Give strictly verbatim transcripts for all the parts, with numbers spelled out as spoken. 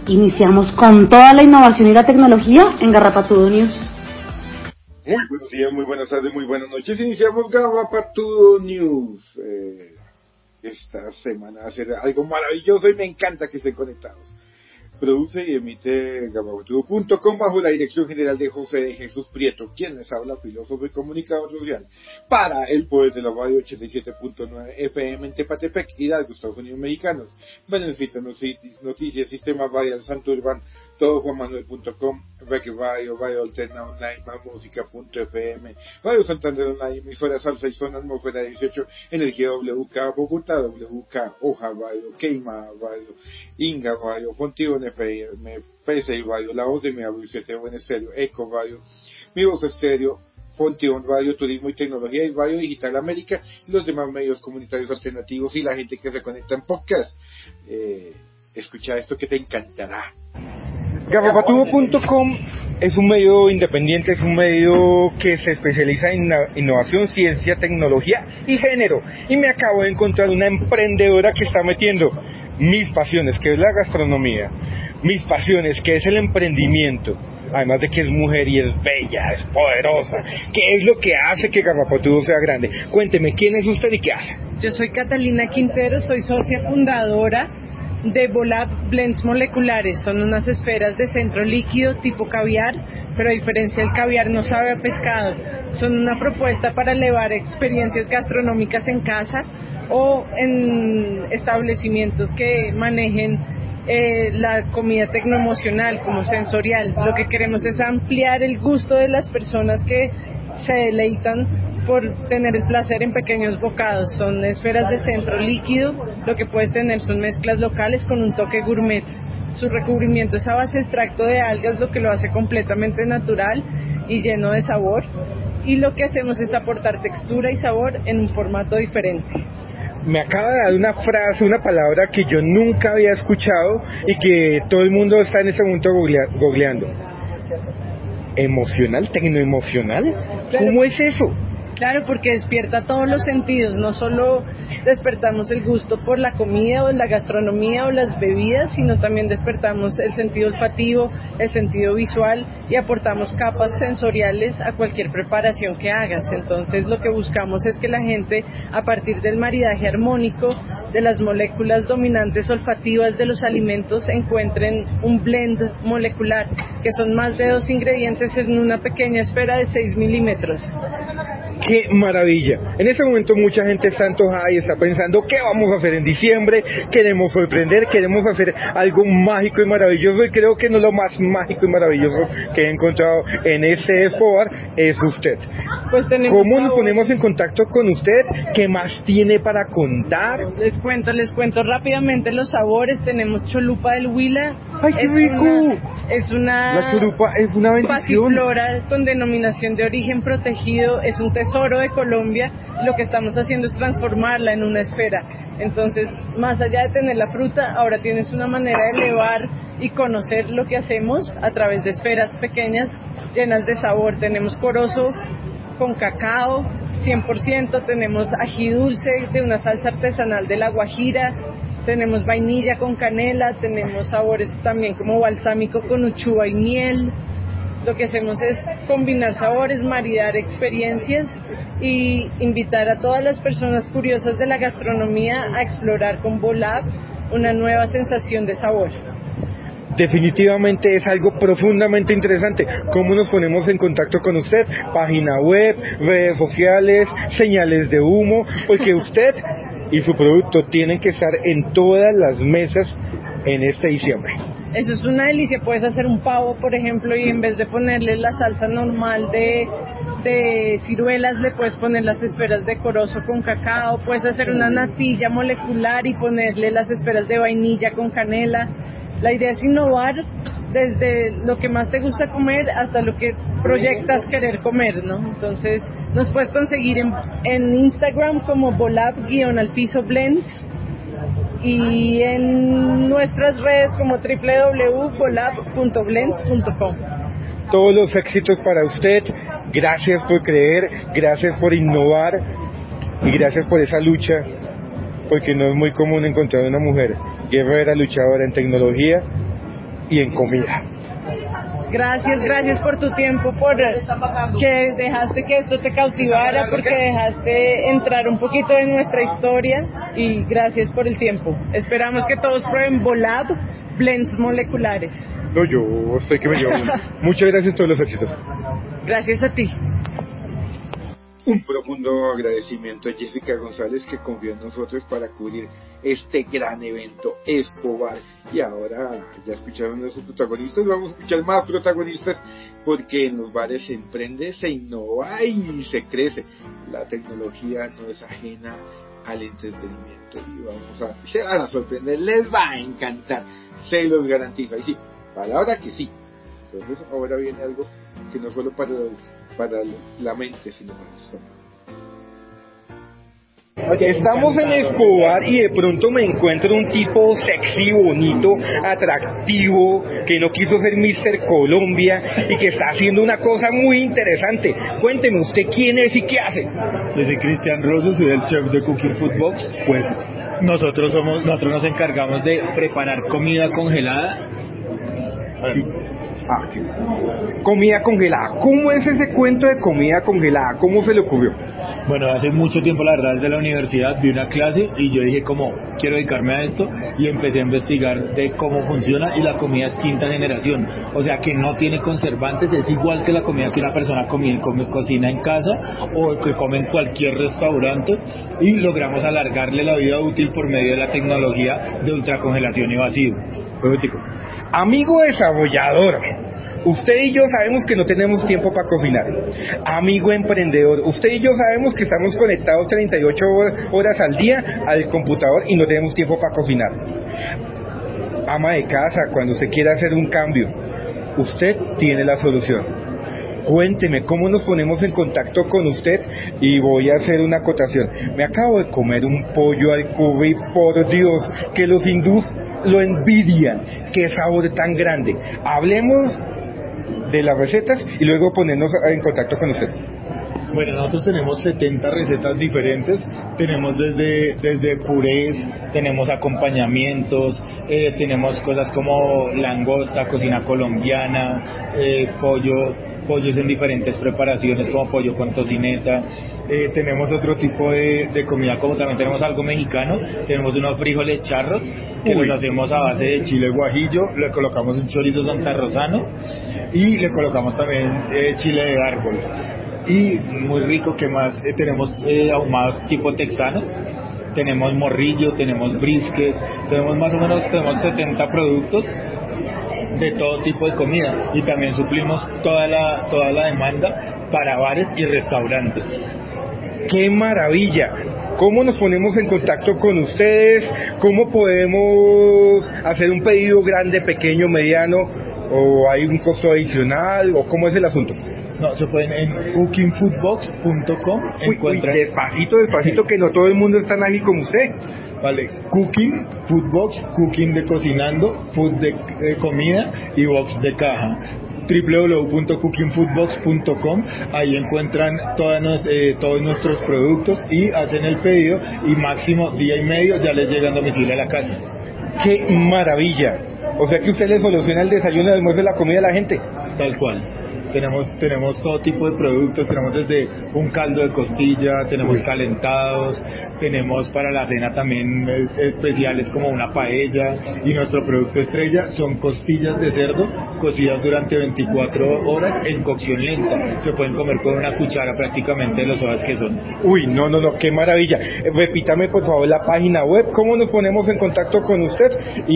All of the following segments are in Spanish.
Iniciamos con toda la innovación y la tecnología en Garrapatudo News. Muy buenos días, muy buenas tardes, muy buenas noches. Iniciamos Garrapatudo News. Eh, esta semana va a ser algo maravilloso y me encanta que estén conectados. Produce y emite Garrapatudo punto com bajo la dirección general de José de Jesús Prieto, quien les habla, filósofo y comunicador social, para el poder de la radio ochenta y siete punto nueve F M en Tepatepec, Hidalgo, Estados Unidos Mexicanos. Benecito, Noticias, Sistema Radial Santurban, todo Juan Manuel punto com, Rec Radio, Radio Alterna Online, Música punto F M, Radio Santander Online, emisora Salsa y Zona Atmósfera dieciocho, Energía W K, Bogotá W K, Hoja Radio, Queima Radio, Inga Radio, Fontión F M, P C I Radio, La Voz de mi Abuelo, siete Buen Estéreo, Eco Radio, Mi Voz Estéreo, Fontión Radio, Turismo y Tecnología y Radio Digital América, y los demás medios comunitarios alternativos y la gente que se conecta en podcast. Eh, escucha esto que te encantará. Garrapatudo punto com es un medio independiente, es un medio que se especializa en innovación, ciencia, tecnología y género. Y me acabo de encontrar una emprendedora que está metiendo mis pasiones, que es la gastronomía, mis pasiones, que es el emprendimiento, además de que es mujer y es bella, es poderosa. ¿Qué es lo que hace que Garrapatudo sea grande? Cuénteme, ¿quién es usted y qué hace? Yo soy Catalina Quintero, soy socia fundadora de Volab Blends Moleculares. Son unas esferas de centro líquido tipo caviar, pero a diferencia del caviar no sabe a pescado. Son una propuesta para elevar experiencias gastronómicas en casa o en establecimientos que manejen eh, la comida tecnoemocional como sensorial. Lo que queremos es ampliar el gusto de las personas que se deleitan por tener el placer en pequeños bocados. Son esferas de centro líquido, lo que puedes tener son mezclas locales con un toque gourmet. Su recubrimiento es a base de extracto de algas, lo que lo hace completamente natural y lleno de sabor, y lo que hacemos es aportar textura y sabor en un formato diferente. Me acaba de dar una frase, una palabra que yo nunca había escuchado y que todo el mundo está en este momento googlea, googleando. ¿Emocional? ¿Tecnoemocional? Claro. ¿Cómo es eso? Claro, porque despierta todos los sentidos. No solo despertamos el gusto por la comida o la gastronomía o las bebidas, sino también despertamos el sentido olfativo, el sentido visual, y aportamos capas sensoriales a cualquier preparación que hagas. Entonces lo que buscamos es que la gente, a partir del maridaje armónico de las moléculas dominantes olfativas de los alimentos, encuentren un blend molecular, que son más de dos ingredientes en una pequeña esfera de seis milímetros. ¡Qué maravilla! En este momento mucha gente está antojada y está pensando ¿qué vamos a hacer en diciembre? Queremos sorprender, queremos hacer algo mágico y maravilloso, y creo que no lo más mágico y maravilloso que he encontrado en este Escobar es usted. Pues tenemos ¿Cómo nos sabor. ponemos en contacto con usted? ¿Qué más tiene para contar? Les cuento, les cuento rápidamente los sabores. Tenemos cholupa del Huila. ¡Ay, qué es rico! Una, es una... La cholupa es una bendición. Pasiflora con denominación de origen protegido. Es un tesoro de Colombia. Lo que estamos haciendo es transformarla en una esfera. Entonces, más allá de tener la fruta, ahora tienes una manera de elevar y conocer lo que hacemos a través de esferas pequeñas llenas de sabor. Tenemos corozo con cacao cien por ciento, tenemos ají dulce de una salsa artesanal de La Guajira, tenemos vainilla con canela, tenemos sabores también como balsámico con uchuva y miel. Lo que hacemos es combinar sabores, maridar experiencias y invitar a todas las personas curiosas de la gastronomía a explorar con Volab una nueva sensación de sabor. Definitivamente es algo profundamente interesante. ¿Cómo nos ponemos en contacto con usted? Página web, redes sociales, señales de humo, porque usted y su producto tienen que estar en todas las mesas en este diciembre. Eso es una delicia. Puedes hacer un pavo, por ejemplo, y en vez de ponerle la salsa normal de, de ciruelas, le puedes poner las esferas de corozo con cacao. Puedes hacer una natilla molecular y ponerle las esferas de vainilla con canela. La idea es innovar desde lo que más te gusta comer hasta lo que proyectas querer comer, ¿no? Entonces, nos puedes conseguir en, en Instagram como Volab-al-piso blends y en nuestras redes como doble u doble u doble u punto volab punto blends punto com. Todos los éxitos para usted. Gracias por creer, gracias por innovar y gracias por esa lucha, porque no es muy común encontrar una mujer guerrera, luchadora en tecnología y en comida. Gracias, gracias por tu tiempo, por que dejaste que esto te cautivara, porque dejaste entrar un poquito en nuestra historia, y gracias por el tiempo. Esperamos que todos prueben Volab Blends moleculares. No, yo estoy que me llevo. Muchas gracias, todos los éxitos. Gracias a ti. Un profundo agradecimiento a Jessica González, que confió en nosotros para cubrir este gran evento Expobar. Y ahora ya escucharon a sus protagonistas, vamos a escuchar más protagonistas, porque en los bares se emprende, se innova y se crece. La tecnología no es ajena al entretenimiento y vamos a, se van a sorprender, les va a encantar, se los garantizo. Y sí, palabra que sí. Entonces ahora viene algo que no solo para para la mente, sino para el estómago. Estamos en Expobar y de pronto me encuentro un tipo sexy, bonito, atractivo, que no quiso ser míster Colombia y que está haciendo una cosa muy interesante. Cuénteme, ¿usted quién es y qué hace? Yo soy Cristian Rosso, soy el chef de Cooking Food Box. Pues nosotros somos, nosotros nos encargamos de preparar comida congelada. Sí. Ah, ¿qué? Comida congelada. ¿Cómo es ese cuento de comida congelada? ¿Cómo se le ocurrió? Bueno, hace mucho tiempo, la verdad, desde la universidad vi una clase y yo dije como, quiero dedicarme a esto, y empecé a investigar de cómo funciona, y la comida es quinta generación, o sea que no tiene conservantes, es igual que la comida que una persona come, come, cocina en casa o que come en cualquier restaurante, y logramos alargarle la vida útil por medio de la tecnología de ultracongelación y vacío. Amigo desarrollador, usted y yo sabemos que no tenemos tiempo para cocinar. Amigo emprendedor, usted y yo sabemos que estamos conectados treinta y ocho horas al día al computador y no tenemos tiempo para cocinar. Ama de casa, cuando usted quiera hacer un cambio, usted tiene la solución. Cuénteme cómo nos ponemos en contacto con usted, y voy a hacer una acotación. Me acabo de comer un pollo al curry, por Dios, que los hindús lo envidian. Qué sabor tan grande. Hablemos de las recetas y luego ponernos en contacto con usted. Bueno, nosotros tenemos setenta recetas diferentes, tenemos desde, desde purés, tenemos acompañamientos, eh, tenemos cosas como langosta, cocina colombiana, eh, pollo, pollos en diferentes preparaciones como pollo con tocineta, eh, tenemos otro tipo de, de comida, como también tenemos algo mexicano, tenemos unos frijoles charros que Uy. los hacemos a base de chile guajillo, le colocamos un chorizo santarrosano y le colocamos también eh, chile de árbol. Y muy rico, que más eh, tenemos eh, ahumados tipo texanos, tenemos morrillo, tenemos brisket, tenemos más o menos tenemos setenta productos de todo tipo de comida, y también suplimos toda la toda la demanda para bares y restaurantes. ¡Qué maravilla! ¿Cómo nos ponemos en contacto con ustedes? ¿Cómo podemos hacer un pedido grande, pequeño, mediano? ¿O hay un costo adicional? ¿O cómo es el asunto? No, se pueden en cooking food box punto com. Uy, uy, despacito, despacito, que no todo el mundo es tan ágil como usted. Vale, Cooking Food Box, cooking de cocinando, food de, de comida y box de caja. doble u doble u doble u punto cooking food box punto com. Ahí encuentran todas nos, eh, todos nuestros productos y hacen el pedido, y máximo día y medio ya les llega a domicilio a la casa. ¡Qué maravilla! O sea que usted le soluciona el desayuno, el almuerzo y la comida a la gente. Tal cual. Tenemos, tenemos todo tipo de productos, tenemos desde un caldo de costilla, tenemos Uy. calentados, tenemos para la cena también especiales como una paella, y nuestro producto estrella son costillas de cerdo cocidas durante veinticuatro horas en cocción lenta. Se pueden comer con una cuchara prácticamente de las horas que son. Uy, no, no, no, qué maravilla. Repítame por favor la página web, cómo nos ponemos en contacto con usted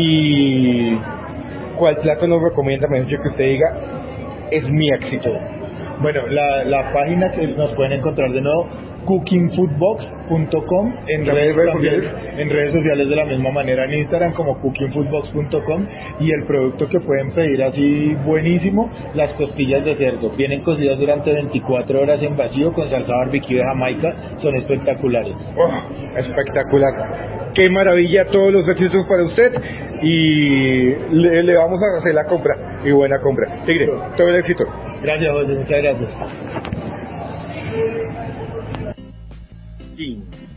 y cuál plato nos recomienda, me dicho que usted diga. Es mi éxito. Bueno, la, la página que nos pueden encontrar de nuevo, cooking food box punto com, en redes, también, en redes sociales de la misma manera, en Instagram como cooking food box punto com, y el producto que pueden pedir así buenísimo, las costillas de cerdo, vienen cocidas durante veinticuatro horas en vacío con salsa barbecue de Jamaica, son espectaculares. Oh, espectacular. Qué maravilla, todos los éxitos para usted, y le, le vamos a hacer la compra, y buena compra. Tigre, todo el éxito. Gracias, José, muchas gracias.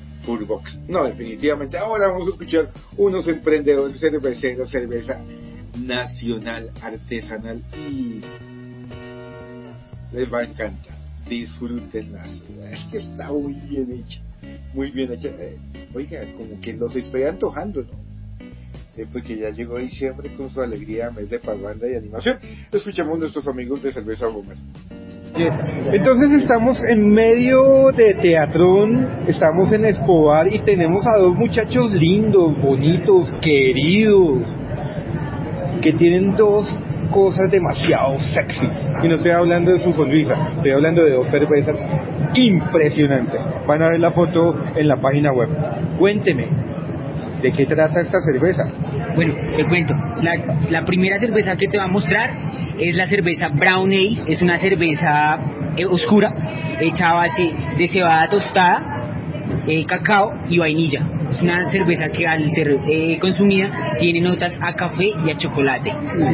Foodbox. No, definitivamente. Ahora vamos a escuchar unos emprendedores cerveceros, cerveza nacional, artesanal y les va a encantar. Disfrútenlas. Es que está muy bien hecha, muy bien hecha. Eh, oiga, como que los estoy antojando, ¿no? Eh, porque ya llegó diciembre con su alegría, mes de parranda y animación. Escuchamos a nuestros amigos de Cerveza Gómez. Entonces estamos en medio de teatrón, estamos en Escobar y tenemos a dos muchachos lindos, bonitos, queridos, que tienen dos cosas demasiado sexys. Y no estoy hablando de su sonrisa, estoy hablando de dos cervezas impresionantes. Van a ver la foto en la página web. Cuénteme, ¿de qué trata esta cerveza? Bueno, te cuento. La, la primera cerveza que te va a mostrar es la cerveza Brown Ale. Es una cerveza eh, oscura, hecha a base de cebada tostada, eh, cacao y vainilla. Es una cerveza que al ser eh, consumida tiene notas a café y a chocolate.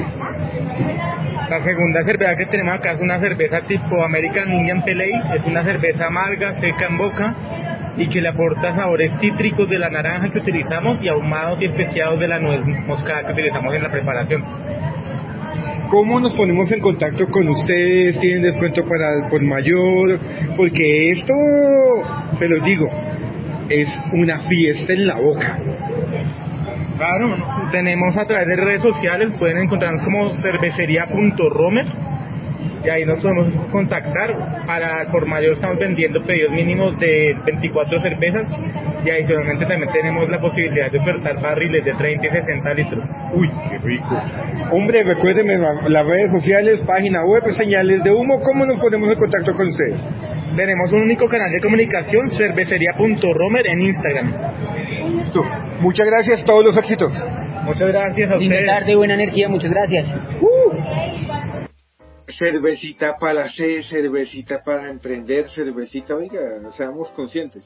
La segunda cerveza que tenemos acá es una cerveza tipo American Indian Pale Ale. Es una cerveza amarga, seca en boca, y que le aporta sabores cítricos de la naranja que utilizamos y ahumados y especiados de la nuez moscada que utilizamos en la preparación. ¿Cómo nos ponemos en contacto con ustedes? ¿Tienen descuento para el por mayor? Porque esto, se los digo, es una fiesta en la boca. Claro, tenemos a través de redes sociales, pueden encontrarnos como cervecería punto romer y ahí nos podemos contactar. Para por mayor estamos vendiendo pedidos mínimos de veinticuatro cervezas y adicionalmente también tenemos la posibilidad de ofertar barriles de treinta y sesenta litros. Uy, qué rico. Hombre, recuérdenme las redes sociales, página web, señales de humo. ¿Cómo nos ponemos en contacto con ustedes? Tenemos un único canal de comunicación, cervecería punto romer en Instagram. Listo. Muchas gracias, todos los éxitos. Muchas gracias a ustedes. Linda tarde, buena energía, muchas gracias. Uh. Cervecita para hacer, cervecita para emprender, cervecita, oiga, seamos conscientes.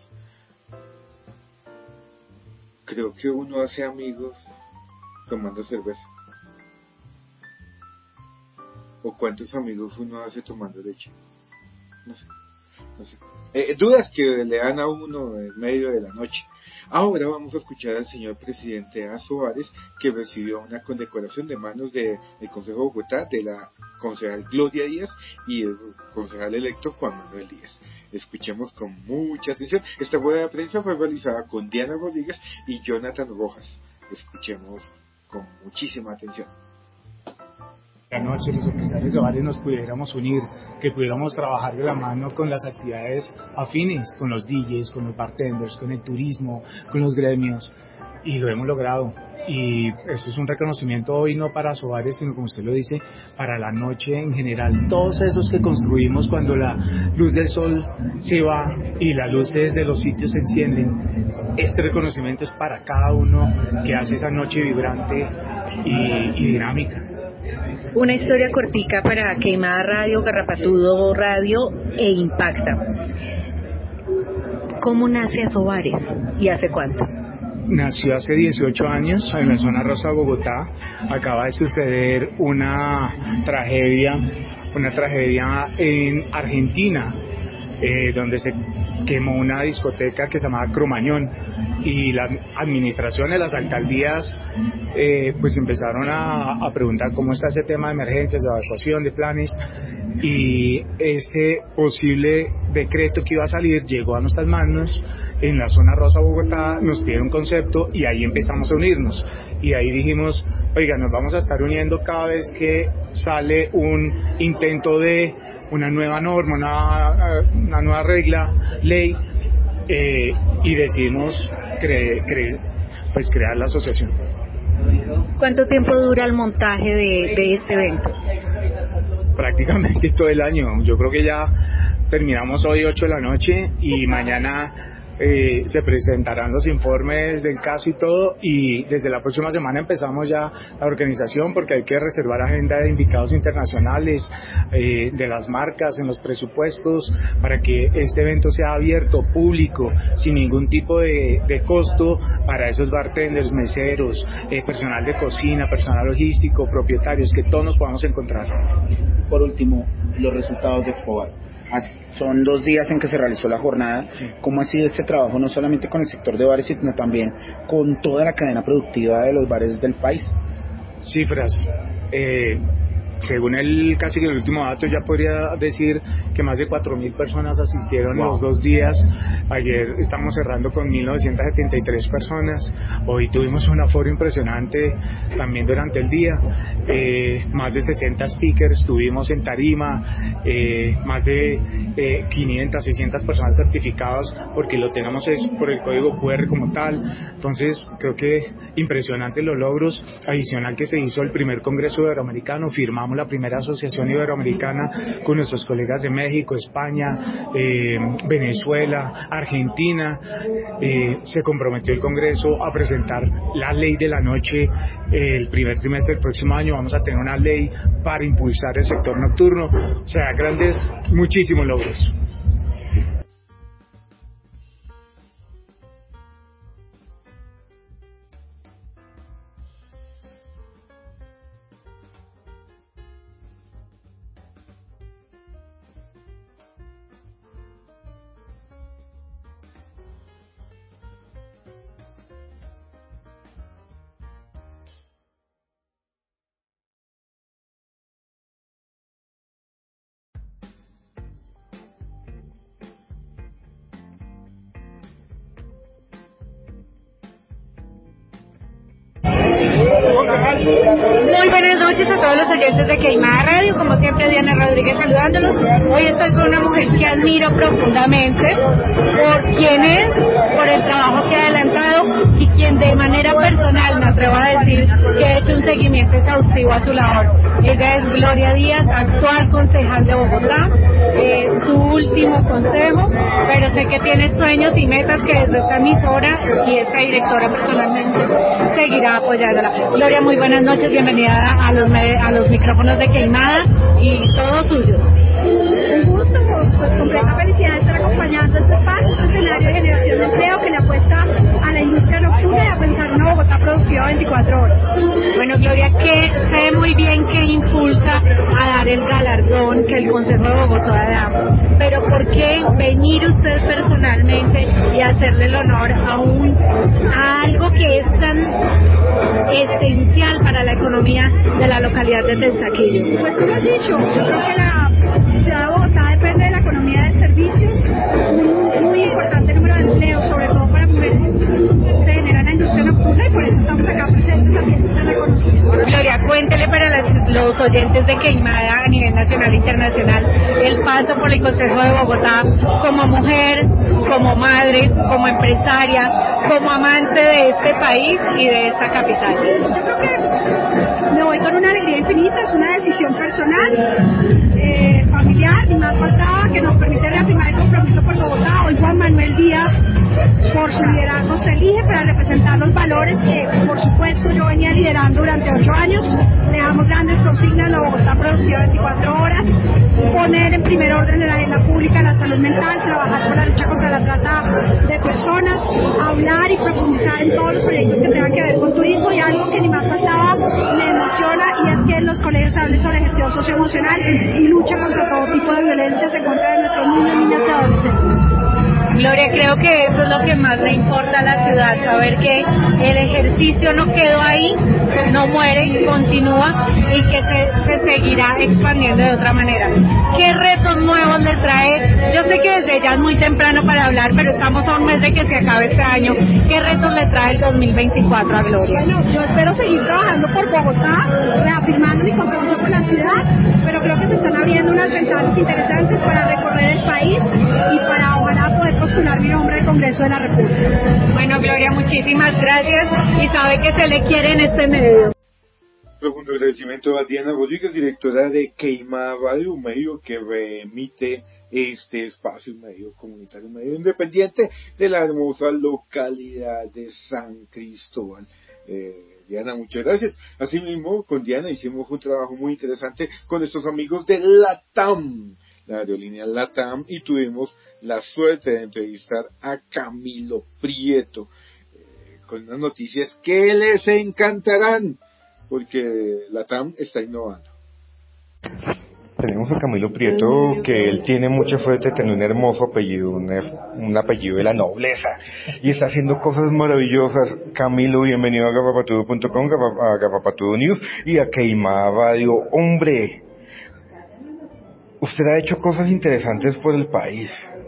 Creo que uno hace amigos tomando cerveza. ¿O cuántos amigos uno hace tomando leche? No sé, no sé. Eh, dudas que le dan a uno en medio de la noche. Ahora vamos a escuchar al señor presidente Azo Ares, que recibió una condecoración de manos del Consejo de Bogotá, de la concejal Gloria Díaz y el concejal electo Juan Manuel Díaz. Escuchemos con mucha atención. Esta rueda de prensa fue realizada con Diana Rodríguez y Jonathan Rojas. Escuchemos con muchísima atención. La noche los empresarios de bares nos pudiéramos unir, que pudiéramos trabajar de la mano con las actividades afines, con los D Js, con los bartenders, con el turismo, con los gremios, y lo hemos logrado. Y esto es un reconocimiento hoy no para Sobares, sino como usted lo dice, para la noche en general. Todos esos que construimos cuando la luz del sol se va y las luces de los sitios se encienden, este reconocimiento es para cada uno que hace esa noche vibrante y, y dinámica. Una historia cortica para Queimada Radio, Garrapatudo Radio e Impacta. ¿Cómo nace Asobares y hace cuánto? Nació hace dieciocho años en la zona rosa de Bogotá. Acaba de suceder una tragedia, una tragedia en Argentina, eh, donde se quemó una discoteca que se llamaba Cromañón, y las administraciones, las alcaldías, eh, pues empezaron a, a preguntar cómo está ese tema de emergencias, de evacuación, de planes, y ese posible decreto que iba a salir llegó a nuestras manos. En la zona rosa de Bogotá nos pidieron un concepto y ahí empezamos a unirnos, y ahí dijimos, oiga, nos vamos a estar uniendo cada vez que sale un intento de una nueva norma, una, una nueva regla, ley, eh, y decidimos cre, cre, pues crear la asociación. ¿Cuánto tiempo dura el montaje de, de este evento? Prácticamente todo el año. Yo creo que ya terminamos hoy ocho de la noche y mañana Eh, se presentarán los informes del caso y todo, y desde la próxima semana empezamos ya la organización, porque hay que reservar agenda de invitados internacionales, eh, de las marcas en los presupuestos, para que este evento sea abierto, público, sin ningún tipo de, de costo para esos bartenders, meseros, eh, personal de cocina, personal logístico, propietarios, que todos nos podamos encontrar. Por último, los resultados de Expobar. Son dos días en que se realizó la jornada. Sí. ¿Cómo ha sido este trabajo, no solamente con el sector de bares, sino también con toda la cadena productiva de los bares del país? Cifras. Eh, según el casi que el último dato, ya podría decir que más de cuatro mil personas asistieron wow. los dos días. Ayer estamos cerrando con mil novecientas setenta y tres personas. Hoy tuvimos un aforo impresionante también durante el día. Eh, más de sesenta speakers tuvimos en tarima, eh, más de eh, quinientas, seiscientas personas certificadas, porque lo tenemos es por el código cu erre como tal. Entonces creo que impresionante los logros. Adicional que se hizo el primer Congreso Iberoamericano, firmamos la primera asociación iberoamericana con nuestros colegas de México, España, eh, Venezuela, Argentina. Eh, se comprometió el Congreso a presentar la ley de la noche eh, el primer trimestre del próximo año. Vamos a tener una ley para impulsar el sector nocturno. O sea, grandes, muchísimos logros. Muy buenas noches a todos los oyentes de Queimada Radio, como siempre Diana Rodríguez saludándolos. Hoy estoy con una mujer que admiro profundamente por quién es, por el trabajo que ha adelantado y quien de manera personal me atrevo a decir que ha hecho un seguimiento exhaustivo a su labor. Ella es Gloria Díaz, actual concejal de Bogotá, eh, su último consejo, pero sé que tiene sueños y metas que desde esta emisora y esta directora personalmente seguirá apoyándola. Gloria, muy buenas noches, bienvenida a los, a los micrófonos de Queimada y todos suyos. Un gusto, pues completa felicidad de estar acompañando este espacio, este escenario de generación de empleo que le apuesta a la industria nocturna y a pensar una Bogotá productiva veinticuatro horas. Bueno, Gloria, que sé muy bien que impulsa a dar el galardón que el Consejo de Bogotá da, pero ¿por qué venir usted personalmente y hacerle el honor a, un, a algo que es tan esencial para la economía de la localidad de Teusaquillo? Pues tú lo has dicho, yo creo que la ciudad de Bogotá depende de la economía de servicios, un muy importante número de empleos, sobre todo para mujeres, se genera en la industria nocturna y por eso estamos acá presentes haciendo este reconocimiento. Gloria, cuéntele para las, los oyentes de Queimada a nivel nacional e internacional el paso por el Consejo de Bogotá como mujer, como madre, como empresaria, como amante de este país y de esta capital. Yo creo que me voy con una alegría infinita, es una decisión personal, eh, familiar, y más faltaba que nos permite reafirmar el compromiso por Bogotá. Hoy Juan Manuel Díaz, por su liderazgo, se elige para representar los valores que, por supuesto, yo venía liderando durante ocho años. Dejamos grandes consignas, la Bogotá productiva veinticuatro horas, poner en primer orden en la agenda pública la salud mental, trabajar por la lucha contra la trata de personas, hablar y profundizar en todos los proyectos que tengan que ver con turismo, y algo que ni más faltaba me emociona, y es que en los colegios se hable sobre gestión socioemocional y lucha contra todo tipo de violencias en contra de nuestros niños, niñas y adolescentes. Gloria, creo que eso es lo que más le importa a la ciudad, saber que el ejercicio no quedó ahí, no muere, continúa y que se, se seguirá expandiendo de otra manera. ¿Qué retos nuevos le trae? Yo sé que desde ya es muy temprano para hablar, pero estamos a un mes de que se acabe este año. ¿Qué retos le trae el dos mil veinticuatro a Gloria? Bueno, yo espero seguir trabajando por Bogotá, reafirmando mi compromiso con la ciudad, pero creo que se están abriendo unas ventanas interesantes para recorrer el país y para ojalá poder postular mi nombre al Congreso de la República. Bueno, Gloria, muchísimas gracias y sabe que se le quiere en este medio. Profundo agradecimiento a Diana Rodríguez, directora de Queimada Radio, un medio que remite este espacio, un medio comunitario, un medio independiente de la hermosa localidad de San Cristóbal. Eh, Diana, muchas gracias. Asimismo, con Diana hicimos un trabajo muy interesante con nuestros amigos de LATAM, la aerolínea LATAM, y tuvimos la suerte de entrevistar a Camilo Prieto, eh, con unas noticias que les encantarán, porque LATAM está innovando. tenemos a Camilo Prieto, que él tiene mucha suerte de tener un hermoso apellido, un, un apellido de la nobleza, y está haciendo cosas maravillosas. Camilo, bienvenido a gafapatudo punto com, a Gafapatudo News y a Queimada Radio. Hombre, usted ha hecho cosas interesantes por el país,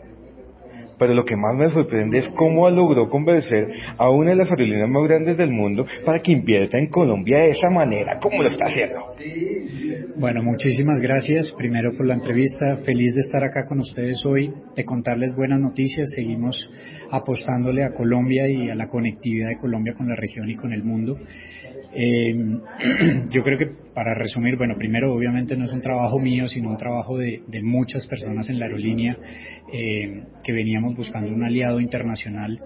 pero lo que más me sorprende es cómo logró convencer a una de las aerolíneas más grandes del mundo para que invierta en Colombia de esa manera. ¿Cómo lo está haciendo? Bueno, muchísimas gracias primero por la entrevista. Feliz de estar acá con ustedes hoy, de contarles buenas noticias. Seguimos apostándole a Colombia y a la conectividad de Colombia con la región y con el mundo. Eh, yo creo que para resumir, bueno, primero obviamente no es un trabajo mío, sino un trabajo de, de muchas personas en la aerolínea eh, que veníamos buscando un aliado internacional.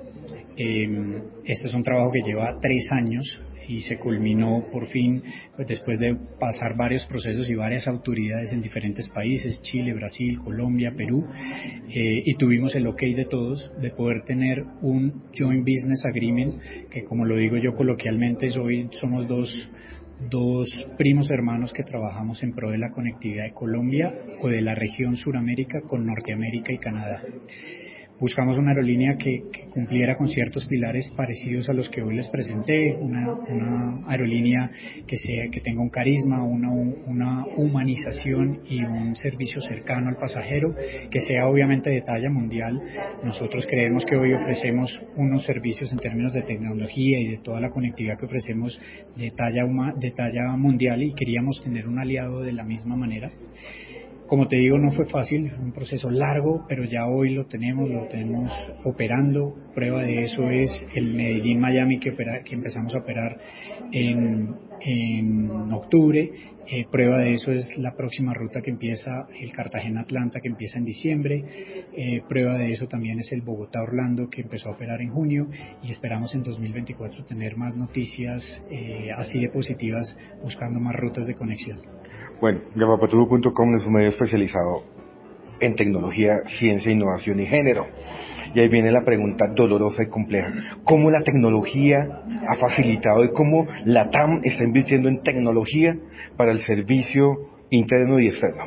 Eh, este es un trabajo que lleva tres años y se culminó por fin, pues, después de pasar varios procesos y varias autoridades en diferentes países, Chile, Brasil, Colombia, Perú, eh, y tuvimos el ok de todos de poder tener un Joint Business Agreement, que como lo digo yo coloquialmente, soy, somos dos, dos primos hermanos que trabajamos en pro de la conectividad de Colombia o de la región Suramérica con Norteamérica y Canadá. Buscamos una aerolínea que, que cumpliera con ciertos pilares parecidos a los que hoy les presenté, una, una aerolínea que sea, que tenga un carisma, una, una humanización y un servicio cercano al pasajero, que sea obviamente de talla mundial. Nosotros creemos que hoy ofrecemos unos servicios en términos de tecnología y de toda la conectividad que ofrecemos de talla, de talla mundial, y queríamos tener un aliado de la misma manera. Como te digo, no fue fácil, fue un proceso largo, pero ya hoy lo tenemos, lo tenemos operando. Prueba de eso es el Medellín-Miami que, opera, que empezamos a operar en, en octubre. Eh, prueba de eso es la próxima ruta que empieza, el Cartagena-Atlanta, que empieza en diciembre. Eh, prueba de eso también es el Bogotá-Orlando, que empezó a operar en junio, y esperamos en dos mil veinticuatro tener más noticias eh, así de positivas, buscando más rutas de conexión. Bueno, gafapatudo punto com es un medio especializado en tecnología, ciencia, innovación y género. Y ahí viene la pregunta dolorosa y compleja. ¿Cómo la tecnología ha facilitado y cómo la T A M está invirtiendo en tecnología para el servicio interno y externo?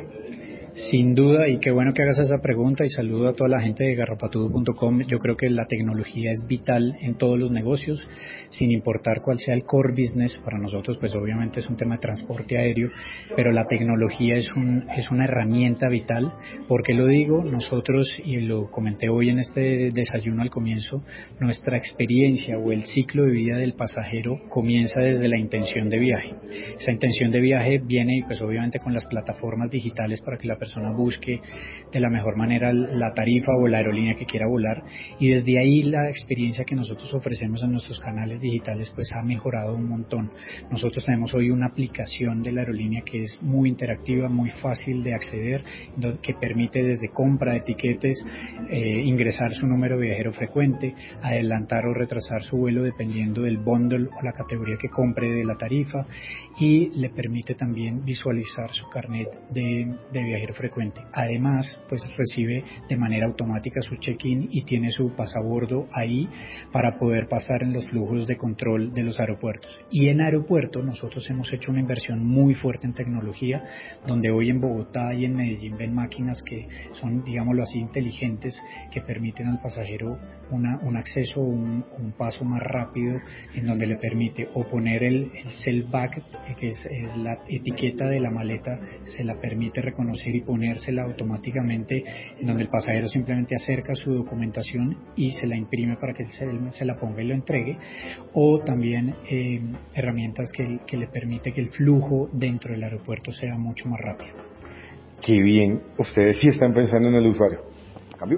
Sin duda, y qué bueno que hagas esa pregunta, y saludo a toda la gente de gafapatudo punto com. Yo creo que la tecnología es vital en todos los negocios, sin importar cuál sea el core business. Para nosotros, pues obviamente es un tema de transporte aéreo, pero la tecnología es, un, es una herramienta vital. ¿Por qué lo digo? Nosotros, y lo comenté hoy en este desayuno al comienzo, nuestra experiencia o el ciclo de vida del pasajero comienza desde la intención de viaje. Esa intención de viaje viene, pues obviamente con las plataformas digitales para que la persona busque de la mejor manera la tarifa o la aerolínea que quiera volar, y desde ahí la experiencia que nosotros ofrecemos en nuestros canales digitales pues ha mejorado un montón. Nosotros tenemos hoy una aplicación de la aerolínea que es muy interactiva, muy fácil de acceder, que permite desde compra de tiquetes, eh, ingresar su número de viajero frecuente, adelantar o retrasar su vuelo dependiendo del bundle o la categoría que compre de la tarifa, y le permite también visualizar su carnet de, de viajero frecuente. Además, pues recibe de manera automática su check-in y tiene su pasabordo ahí para poder pasar en los flujos de control de los aeropuertos. Y en aeropuerto nosotros hemos hecho una inversión muy fuerte en tecnología, donde hoy en Bogotá y en Medellín ven máquinas que son, digámoslo así, inteligentes, que permiten al pasajero una, un acceso, un, un paso más rápido, en donde le permite o poner el, el Cellback, que es, es la etiqueta de la maleta, se la permite reconocer y ponérsela automáticamente, en donde el pasajero simplemente acerca su documentación y se la imprime para que se, se la ponga y lo entregue, o también eh, herramientas que, que le permite que el flujo dentro del aeropuerto sea mucho más rápido. Qué bien, ustedes sí están pensando en el usuario. ¿Cambio?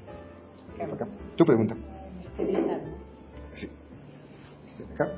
Acá. Tu pregunta. Sí. Acá.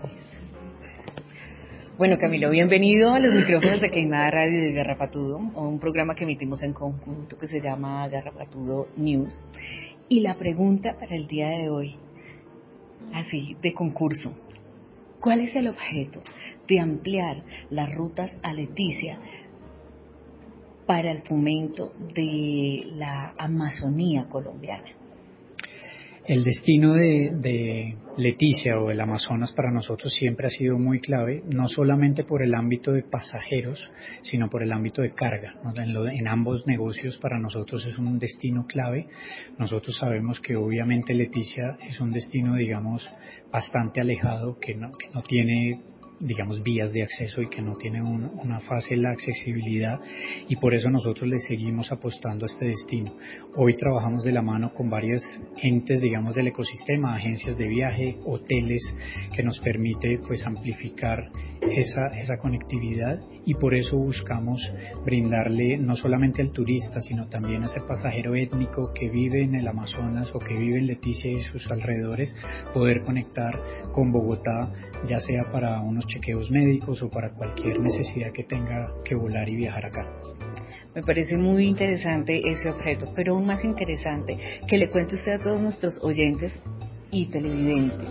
Bueno, Camilo, bienvenido a los micrófonos de Queimada Radio y de Garrapatudo, un programa que emitimos en conjunto que se llama Garrapatudo News. Y la pregunta para el día de hoy, así, de concurso, ¿cuál es el objeto de ampliar las rutas a Leticia para el fomento de la Amazonía colombiana? El destino de, de Leticia o del Amazonas para nosotros siempre ha sido muy clave, no solamente por el ámbito de pasajeros, sino por el ámbito de carga, ¿no? En, lo, en ambos negocios para nosotros es un destino clave. Nosotros sabemos que obviamente Leticia es un destino, digamos, bastante alejado, que no, que no tiene, digamos, vías de acceso y que no tiene un, una fácil accesibilidad, y por eso nosotros le seguimos apostando a este destino. Hoy trabajamos de la mano con varios entes, digamos, del ecosistema, agencias de viaje, hoteles, que nos permite pues amplificar esa, esa conectividad, y por eso buscamos brindarle no solamente al turista, sino también a ese pasajero étnico que vive en el Amazonas o que vive en Leticia y sus alrededores, poder conectar con Bogotá, ya sea para unos chequeos médicos o para cualquier necesidad que tenga que volar y viajar acá. Me parece muy interesante ese objeto, pero aún más interesante que le cuente usted a todos nuestros oyentes y televidentes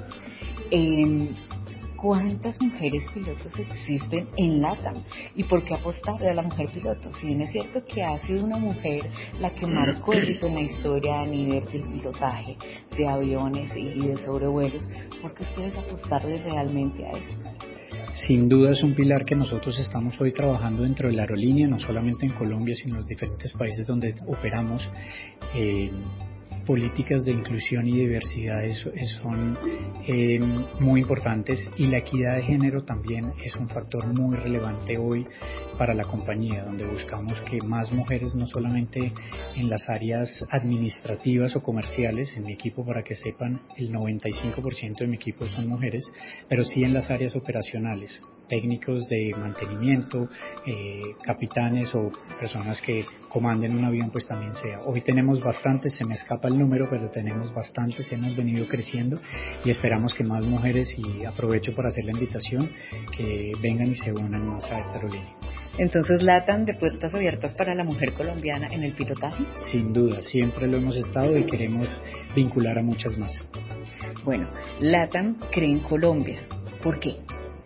eh, cuántas mujeres pilotos existen en LATAM y por qué apostarle a la mujer piloto. Si bien es cierto que ha sido una mujer la que marcó el hito en la historia a nivel del pilotaje de aviones y de sobrevuelos, ¿por qué ustedes apostarle realmente a esto? Sin duda es un pilar que nosotros estamos hoy trabajando dentro de la aerolínea, no solamente en Colombia, sino en los diferentes países donde operamos. Eh, políticas de inclusión y diversidad es, es, son eh, muy importantes, y la equidad de género también es un factor muy relevante hoy para la compañía, donde buscamos que más mujeres, no solamente en las áreas administrativas o comerciales, en mi equipo, para que sepan, el noventa y cinco por ciento de mi equipo son mujeres, pero sí en las áreas operacionales, técnicos de mantenimiento, eh, capitanes o personas que comanden un avión, pues también sea. Hoy tenemos bastantes, se me escapa el número, pero tenemos bastantes, hemos venido creciendo y esperamos que más mujeres, y aprovecho para hacer la invitación, que vengan y se unan más a esta aerolínea. Entonces, LATAM de puertas abiertas para la mujer colombiana en el pilotaje. Sin duda, siempre lo hemos estado y queremos vincular a muchas más. Bueno, LATAM cree en Colombia. ¿Por qué?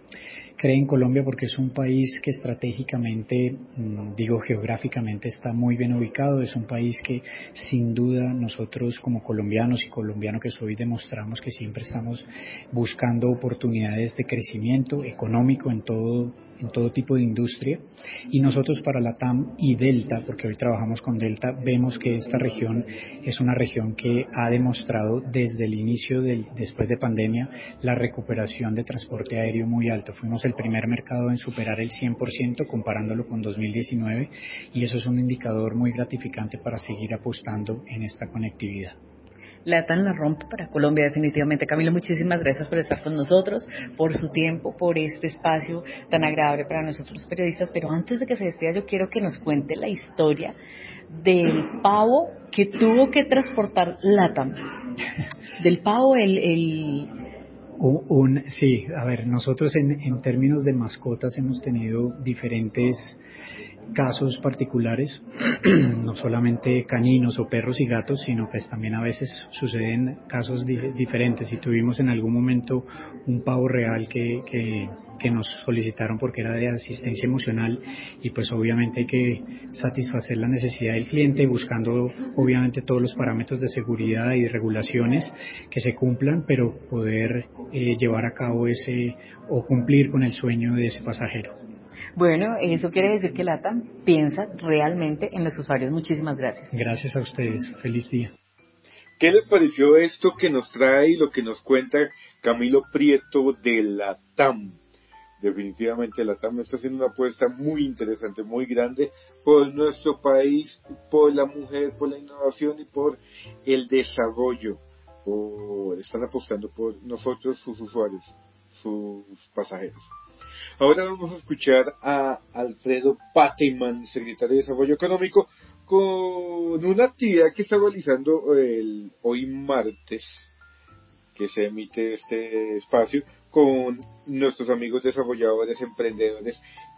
Cree en Colombia porque es un país que estratégicamente, digo geográficamente, está muy bien ubicado. Es un país que sin duda nosotros como colombianos y colombiano que soy demostramos que siempre estamos buscando oportunidades de crecimiento económico en todo en todo tipo de industria, y nosotros para LATAM y Delta, porque hoy trabajamos con Delta, vemos que esta región es una región que ha demostrado desde el inicio del, después de pandemia, la recuperación de transporte aéreo muy alto. Fuimos el primer mercado en superar el cien por ciento comparándolo con dos mil diecinueve, y eso es un indicador muy gratificante para seguir apostando en esta conectividad. LATAM la rompe para Colombia definitivamente. Camilo, muchísimas gracias por estar con nosotros, por su tiempo, por este espacio tan agradable para nosotros los periodistas, pero antes de que se despida yo quiero que nos cuente la historia del pavo que tuvo que transportar LATAM. Del pavo, el... el... Un, un, sí, a ver, nosotros en, en términos de mascotas hemos tenido diferentes casos particulares, no solamente caninos o perros y gatos, sino pues también a veces suceden casos di- diferentes, y tuvimos en algún momento un pavo real que, que, que nos solicitaron porque era de asistencia emocional, y pues obviamente hay que satisfacer la necesidad del cliente buscando obviamente todos los parámetros de seguridad y de regulaciones que se cumplan, pero poder eh, llevar a cabo ese o cumplir con el sueño de ese pasajero. Bueno, eso quiere decir que LATAM piensa realmente en los usuarios. Muchísimas gracias. Gracias a ustedes. Feliz día. ¿Qué les pareció esto que nos trae y lo que nos cuenta Camilo Prieto de LATAM? Definitivamente LATAM está haciendo una apuesta muy interesante, muy grande por nuestro país, por la mujer, por la innovación y por el desarrollo. Por, están apostando por nosotros, sus usuarios, sus pasajeros. Ahora vamos a escuchar a Alfredo Pateman, secretario de Desarrollo Económico, con una actividad que está realizando el, hoy martes, que se emite este espacio, con nuestros amigos desarrolladores, emprendedores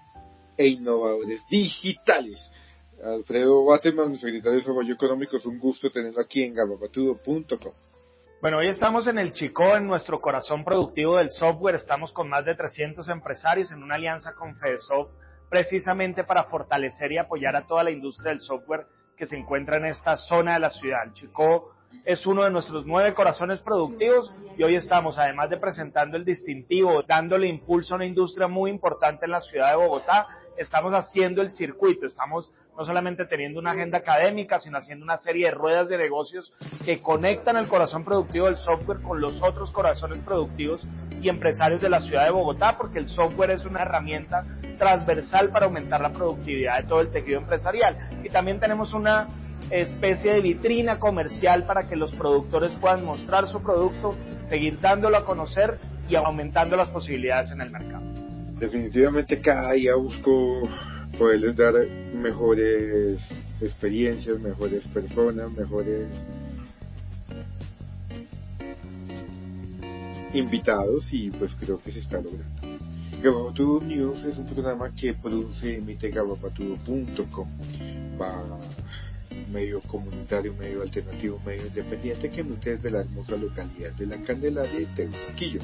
e innovadores digitales. Alfredo Pateman, secretario de Desarrollo Económico, es un gusto tenerlo aquí en garrapatudo punto com. Bueno, hoy estamos en el Chicó, en nuestro corazón productivo del software. Estamos con más de trescientos empresarios en una alianza con FedeSoft, precisamente para fortalecer y apoyar a toda la industria del software que se encuentra en esta zona de la ciudad. El Chicó es uno de nuestros nueve corazones productivos y hoy estamos, además de presentando el distintivo, dándole impulso a una industria muy importante en la ciudad de Bogotá, estamos haciendo el circuito, estamos no solamente teniendo una agenda académica, sino haciendo una serie de ruedas de negocios que conectan el corazón productivo del software con los otros corazones productivos y empresarios de la ciudad de Bogotá, porque el software es una herramienta transversal para aumentar la productividad de todo el tejido empresarial. Y también tenemos una especie de vitrina comercial para que los productores puedan mostrar su producto, seguir dándolo a conocer y aumentando las posibilidades en el mercado. Definitivamente cada día busco poderles dar mejores experiencias, mejores personas, mejores invitados y pues creo que se está logrando. Gabapatudo News es un programa que produce y emite gabapatudo punto com. Va un medio comunitario, un medio alternativo, un medio independiente que emite desde la hermosa localidad de La Candelaria y Teusaquillo.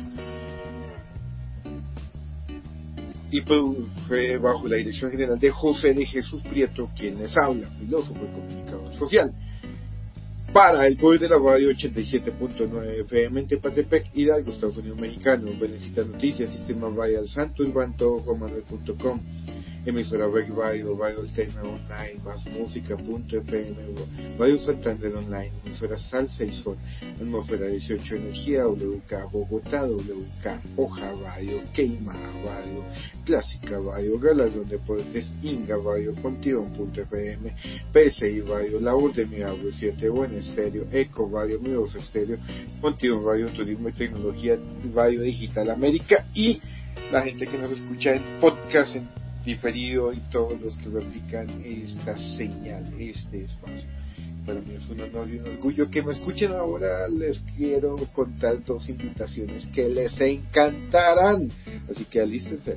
Y produce bajo la dirección general de José de Jesús Prieto, quien les habla, filósofo y comunicador social. Para el poder de la radio ochenta y siete punto nueve F M en Tepatepec, Hidalgo, Estados Unidos Mexicano, Benecita Noticias, Sistema Radial Santo Urbano, juan manuel punto com, emisora web radio, Radio Alterna Online, más música punto F M, Radio Santander Online, emisora Salsa y Sol, Atmósfera dieciocho Energía, W K Bogotá, W K Hoja Radio, Queimada Radio, Clásica Radio, Galardón Deportes, Inga Radio, Pontión punto F M, P S I Radio, La Voz de mi Audio siete, Buen Estéreo, Eco Radio, Mi Voz Estéreo, Pontión Radio, Turismo y Tecnología, Radio Digital América y la gente que nos escucha en podcast, en diferido y todos los que replican esta señal, este espacio. Para mí es un honor y un orgullo que me escuchen ahora. Les quiero contar dos invitaciones que les encantarán, así que alístense.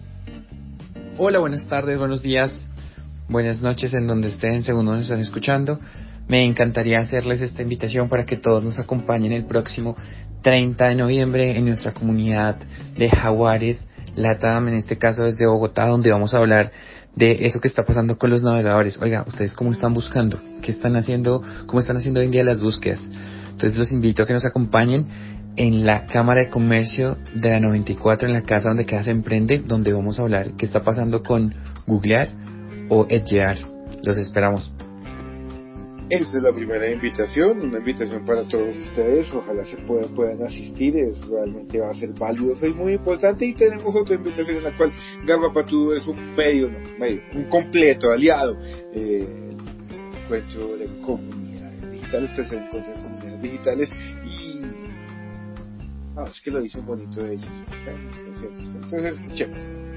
Hola, buenas tardes, buenos días, buenas noches en donde estén, según nos están escuchando. Me encantaría hacerles esta invitación para que todos nos acompañen el próximo treinta de noviembre en nuestra comunidad de Jaguares Latam, en este caso desde Bogotá, donde vamos a hablar de eso que está pasando con los navegadores. Oiga, ¿ustedes cómo están buscando? ¿Qué están haciendo? ¿Cómo están haciendo hoy en día las búsquedas? Entonces los invito a que nos acompañen en la Cámara de Comercio de la noventa y cuatro, en la casa donde Casa se emprende, donde vamos a hablar qué está pasando con googlear o edgear. Los esperamos. Esta es la primera invitación, una invitación para todos ustedes, ojalá se puedan, puedan asistir, es realmente va a ser valioso y muy importante. Y tenemos otra invitación en la cual Gabapatudo es un medio, no, medio, un completo aliado, eh, encuentro de comunidades digitales, ustedes se encuentran en comunidades digitales y ah, es que lo dicen bonito de ellos, entonces escuchemos.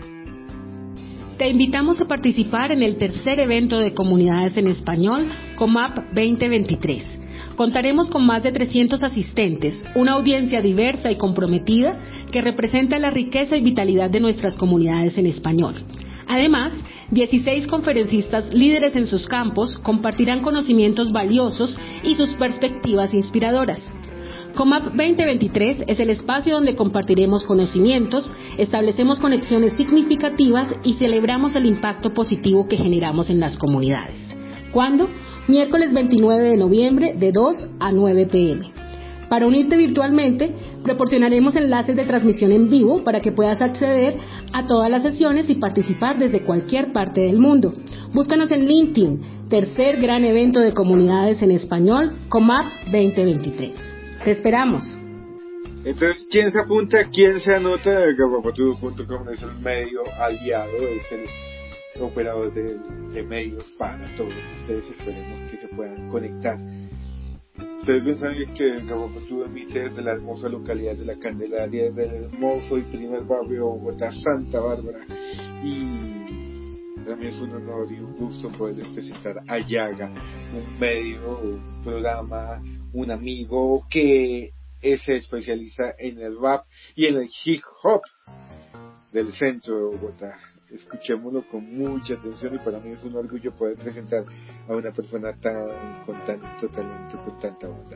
Te invitamos a participar en el tercer evento de Comunidades en Español, COMAP veinte veintitrés. Contaremos con más de trescientos asistentes, una audiencia diversa y comprometida que representa la riqueza y vitalidad de nuestras comunidades en español. Además, dieciséis conferencistas líderes en sus campos compartirán conocimientos valiosos y sus perspectivas inspiradoras. COMAP veinte veintitrés es el espacio donde compartiremos conocimientos, establecemos conexiones significativas y celebramos el impacto positivo que generamos en las comunidades. ¿Cuándo? Miércoles veintinueve de noviembre de dos a nueve pe eme. Para unirte virtualmente, proporcionaremos enlaces de transmisión en vivo para que puedas acceder a todas las sesiones y participar desde cualquier parte del mundo. Búscanos en LinkedIn, tercer gran evento de comunidades en español, COMAP veinte veintitrés. Te esperamos. Entonces, ¿quién se apunta? ¿Quién se anota? Gabapatudo punto com es el medio aliado, es el operador de, de medios para todos ustedes. Esperemos que se puedan conectar. Ustedes bien saben que Gabapatudo emite desde la hermosa localidad de La Candelaria, desde el hermoso y primer barrio de Bogotá, Santa Bárbara. Y también es un honor y un gusto poderles presentar a Yaga, un medio, un programa, un amigo que se especializa en el rap y en el hip hop del centro de Bogotá. Escuchémoslo con mucha atención y para mí es un orgullo poder presentar a una persona tan con tanto talento, con tanta bondad.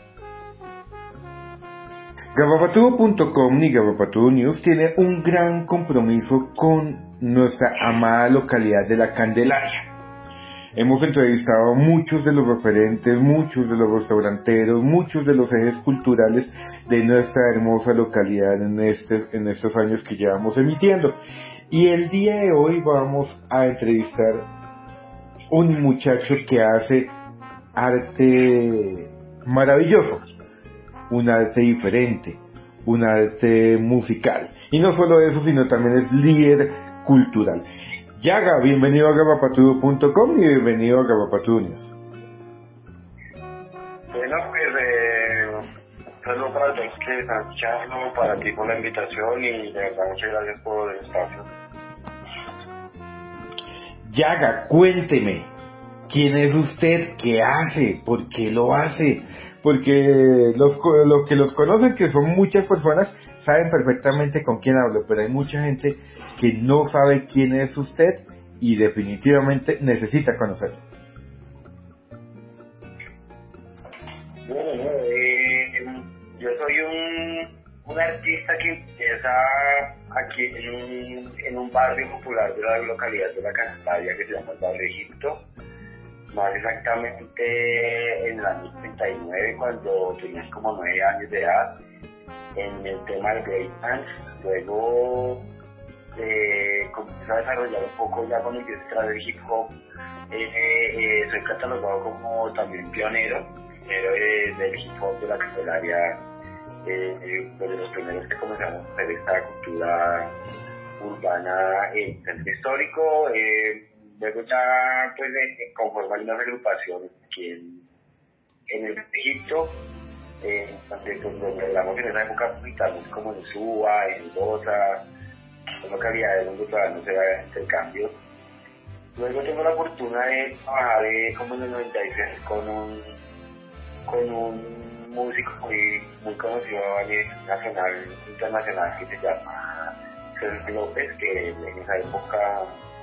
Gabapatudo punto com y Gabapatudo News tiene un gran compromiso con nuestra amada localidad de La Candelaria. Hemos entrevistado a muchos de los referentes, muchos de los restauranteros, muchos de los ejes culturales de nuestra hermosa localidad en, este, en estos años que llevamos emitiendo. Y el día de hoy vamos a entrevistar un muchacho que hace arte maravilloso, un arte diferente, un arte musical. Y no solo eso, sino también es líder cultural. Yaga, bienvenido a garrapatudo punto com y bienvenido a Garrapatudo News. Bueno, pues eh, un saludo para todos que están escuchando, para ti por la invitación y de verdad muchas gracias por el espacio. Yaga, cuénteme, ¿quién es usted? ¿Qué hace? ¿Por qué lo hace? Porque los, los que los conocen, que son muchas personas, saben perfectamente con quién hablo, pero hay mucha gente que no sabe quién es usted y definitivamente necesita conocerlo. Bueno, eh, yo soy un, un artista que empieza aquí en un, en un barrio popular de la localidad de La Candelaria que se llama el Barrio Egipto, más exactamente en el año treinta y nueve, cuando tenía como nueve años de edad, en el tema del breakdance. Luego eh, comencé a desarrollar un poco ya con el detrás del hip hop. Eh, eh, soy catalogado como también pionero, pionero de, del hip hop de La Candelaria, eh, eh, pues de los primeros que comenzamos a hacer esta cultura urbana en el centro histórico. Eh, luego ya pues eh, conformar unas agrupaciones aquí en, en el Egipto, eh, donde pues, lo logramos en esa época visitarnos como en Suba, en Bosa, en localidades donde todavía no se da intercambio. Luego tengo la fortuna de trabajar eh, como en el noventa y seis con un con un músico muy, muy conocido a nivel nacional, internacional, que se llama Sergio López, que en esa época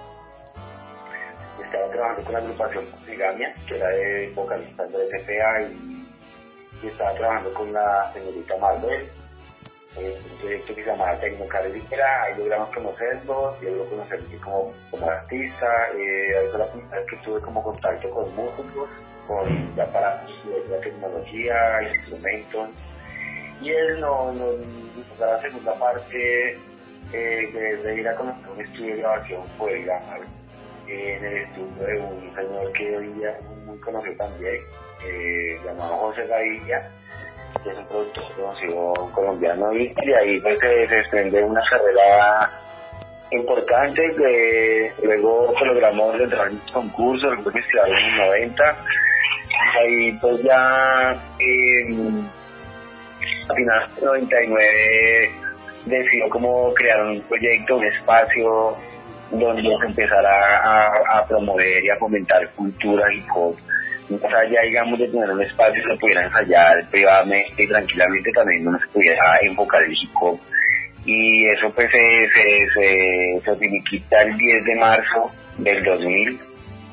estaba trabajando con la agrupación Poligamia, que era de vocalistas de S P A, y, y estaba trabajando con la señorita Marvel, eh, un proyecto que se llamaba Tecnocarretera. Ahí logramos conocerlos, logró conocerme como, como artista. Eh, ahí fue la primera vez que tuve como contacto con músicos, con ya para la tecnología, instrumentos, y él nos no, no, la segunda parte eh, de, de ir a conocer un estudio de grabación fue ir a en el estudio de un señor que hoy día es muy conocido también, eh, llamado José Gaviria, que es un productor conocido colombiano, y de ahí pues, se, se desprende una carrera importante. De, luego pues, logramos entrar en concursos, en festivales en los noventa, ahí pues ya eh, a finales del noventa y nueve decidió como crear un proyecto, un espacio donde se empezara a, a promover y a fomentar cultura hip hop, más allá, digamos, de tener un espacio que se pudiera ensayar privadamente y tranquilamente, también donde se pudiera enfocar el hip hop. Y eso pues se, se, se, se finiquita el diez de marzo del dos mil,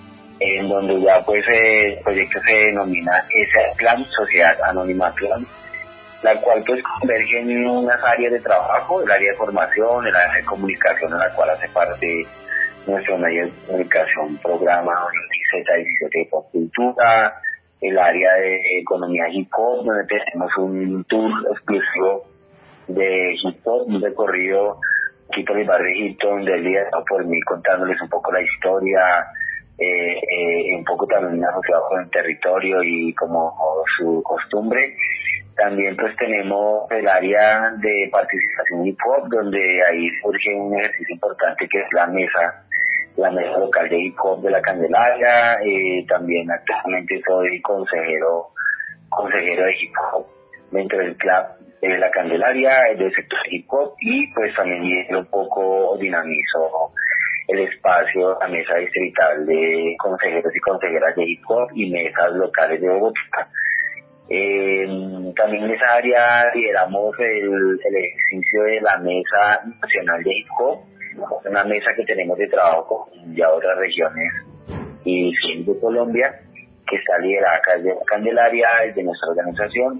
en donde ya pues el proyecto se denomina S A Plan, Sociedad Anónima Plan, la cual pues converge en unas áreas de trabajo, el área de formación, el área de comunicación, en la cual hace parte nuestro medio de comunicación, programa Z diecisiete de Pop Cultura, el área de economía hip hop, donde tenemos un tour exclusivo de hip hop, un recorrido aquí por el barrio Egipto, donde el día por mí contándoles un poco la historia, eh, eh, un poco también asociado con el territorio y como su costumbre. También pues tenemos el área de participación hip hop, donde ahí surge un ejercicio importante que es la mesa, la mesa local de hip hop de La Candelaria. Eh, también actualmente soy consejero, consejero de hip hop dentro del club de La Candelaria, del sector hip hop, y pues también un poco dinamizo el espacio, la mesa distrital de consejeros y consejeras de hip hop y mesas locales de Bogotá. Eh, también en esa área lideramos el, el ejercicio de la Mesa Nacional de Hip Hop, una mesa que tenemos de trabajo con ya otras regiones y de Colombia, que está liderada acá desde Candelaria, desde nuestra organización,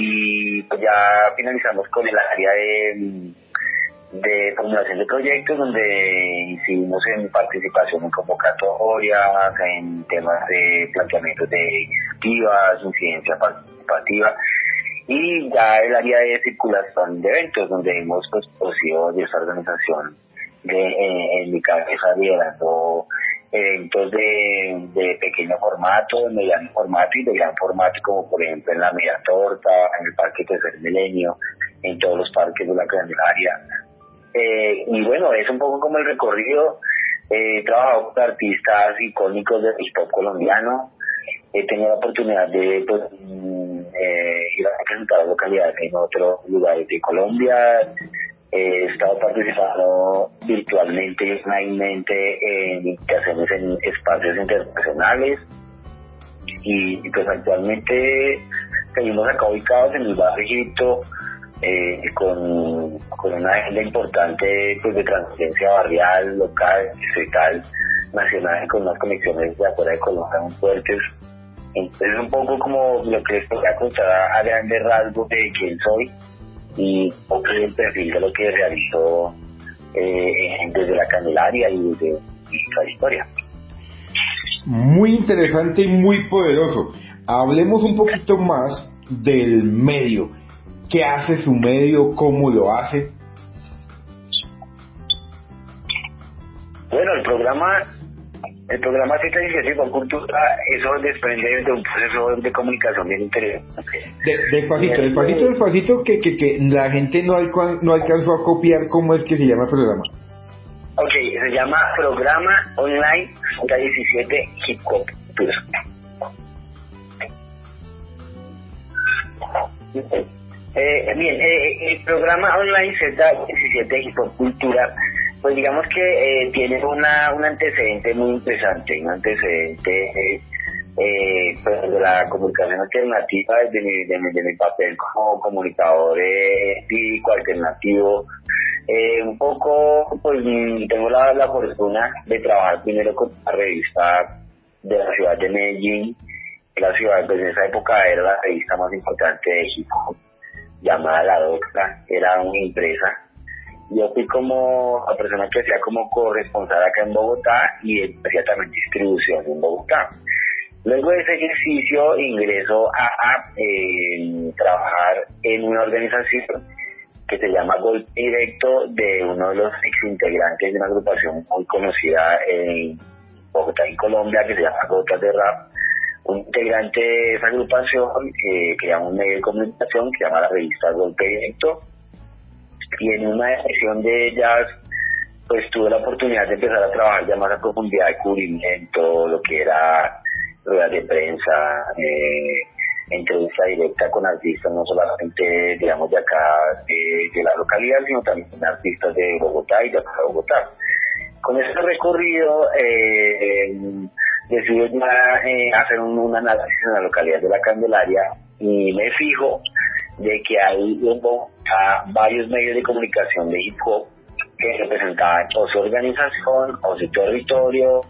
y pues ya finalizamos con el área de, de formulación de proyectos, donde incidimos en participación en convocatoria, convocatorias, en temas de planteamientos de iniciativas, incidencia participativa, y ya el área de circulación de eventos, donde hemos pues producido de esta organización, de, en, en mi cabeza liderando eventos de, de pequeño formato, de mediano formato y de gran formato, como por ejemplo en la Media Torta, en el Parque Tercer Milenio, en todos los parques de la Candelaria. Eh, y bueno, es un poco como el recorrido. Eh, he trabajado con artistas icónicos del hip hop colombiano. He tenido la oportunidad de pues, eh, ir a representar localidades en otros lugares de Colombia. He estado participando virtualmente y onlinemente en invitaciones en espacios internacionales. Y, y pues actualmente seguimos acá ubicados en el barrio Egipto, eh, con, con una agenda importante pues de transferencia barrial, local, distrital, nacional, con unas conexiones de afuera de Colombia muy fuertes. Entonces es un poco como lo que les podría contar a, a grandes rasgos de quién soy y un poco el perfil de lo que realizo eh, desde la Candelaria y desde mi trayectoria. Muy interesante y muy poderoso. Hablemos un poquito más del medio. ¿Qué hace su medio? ¿Cómo lo hace? Bueno, el programa el programa Cita diecisiete con Cultura, eso desprende de un proceso de comunicación bien interesante. De, despacito, despacito, despacito, que, que, que la gente no, alcan, no alcanzó a copiar cómo es que se llama el programa. Ok, se llama Programa Online Cita diecisiete Hip Hop Cultura. Eh, bien, eh, el programa Online Cita diecisiete Hip Hop Cultura, pues digamos que eh, tiene una un antecedente muy interesante, un antecedente eh, eh, pues de la comunicación alternativa desde mi, de mi, de mi papel como comunicador eh, cívico alternativo. Eh, un poco, pues tengo la, la fortuna de trabajar primero con la revista de la ciudad de Medellín. La ciudad, pues en esa época era la revista más importante de hip hop, llamada La Docta, era una empresa. Yo fui como la persona que hacía como corresponsal acá en Bogotá y hacía también distribución en Bogotá. Luego de ese ejercicio ingreso a, a eh, trabajar en una organización que se llama Golpe Directo, de uno de los exintegrantes de una agrupación muy conocida en Bogotá y Colombia, que se llama Gotas de Rap. Un integrante de esa agrupación eh, crea un medio de comunicación que se llama la revista Golpe Directo, y en una edición de ellas pues tuve la oportunidad de empezar a trabajar ya más a profundidad de cubrimiento, lo que era ruedas de prensa, eh, entrevista directa con artistas, no solamente digamos de acá de, de la localidad, sino también artistas de Bogotá y de acá de Bogotá. Con ese recorrido eh, decidí ya eh, hacer un, un análisis en la localidad de la Candelaria y me fijo de que hay en Bogotá varios medios de comunicación de hip hop que representaban o su organización o su territorio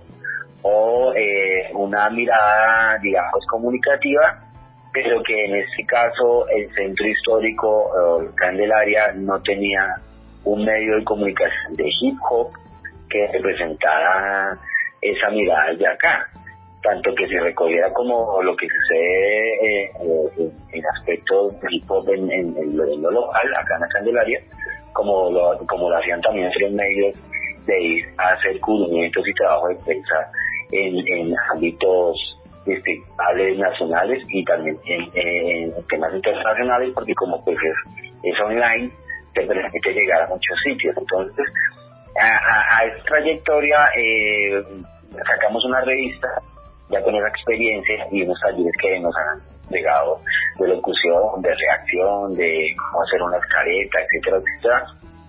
o eh, una mirada, digamos, comunicativa, pero que en este caso el centro histórico eh, Candelaria no tenía un medio de comunicación de hip hop que representara esa mirada de acá, tanto que se recogiera como lo que sucede eh, eh, en aspectos de hip hop en, en, en, lo, en lo local, acá en la Candelaria, como lo, como lo hacían también otros medios de ir a hacer cubrimientos y trabajo de prensa en, en ámbitos distritales, nacionales y también en, en temas internacionales, porque como pues es, es online, te permite llegar a muchos sitios. Entonces, a, a, a esta trayectoria eh, sacamos una revista ya con esa experiencia y unos talleres que nos han entregado de locución, de reacción, de cómo hacer unas caretas, etcétera, etcétera.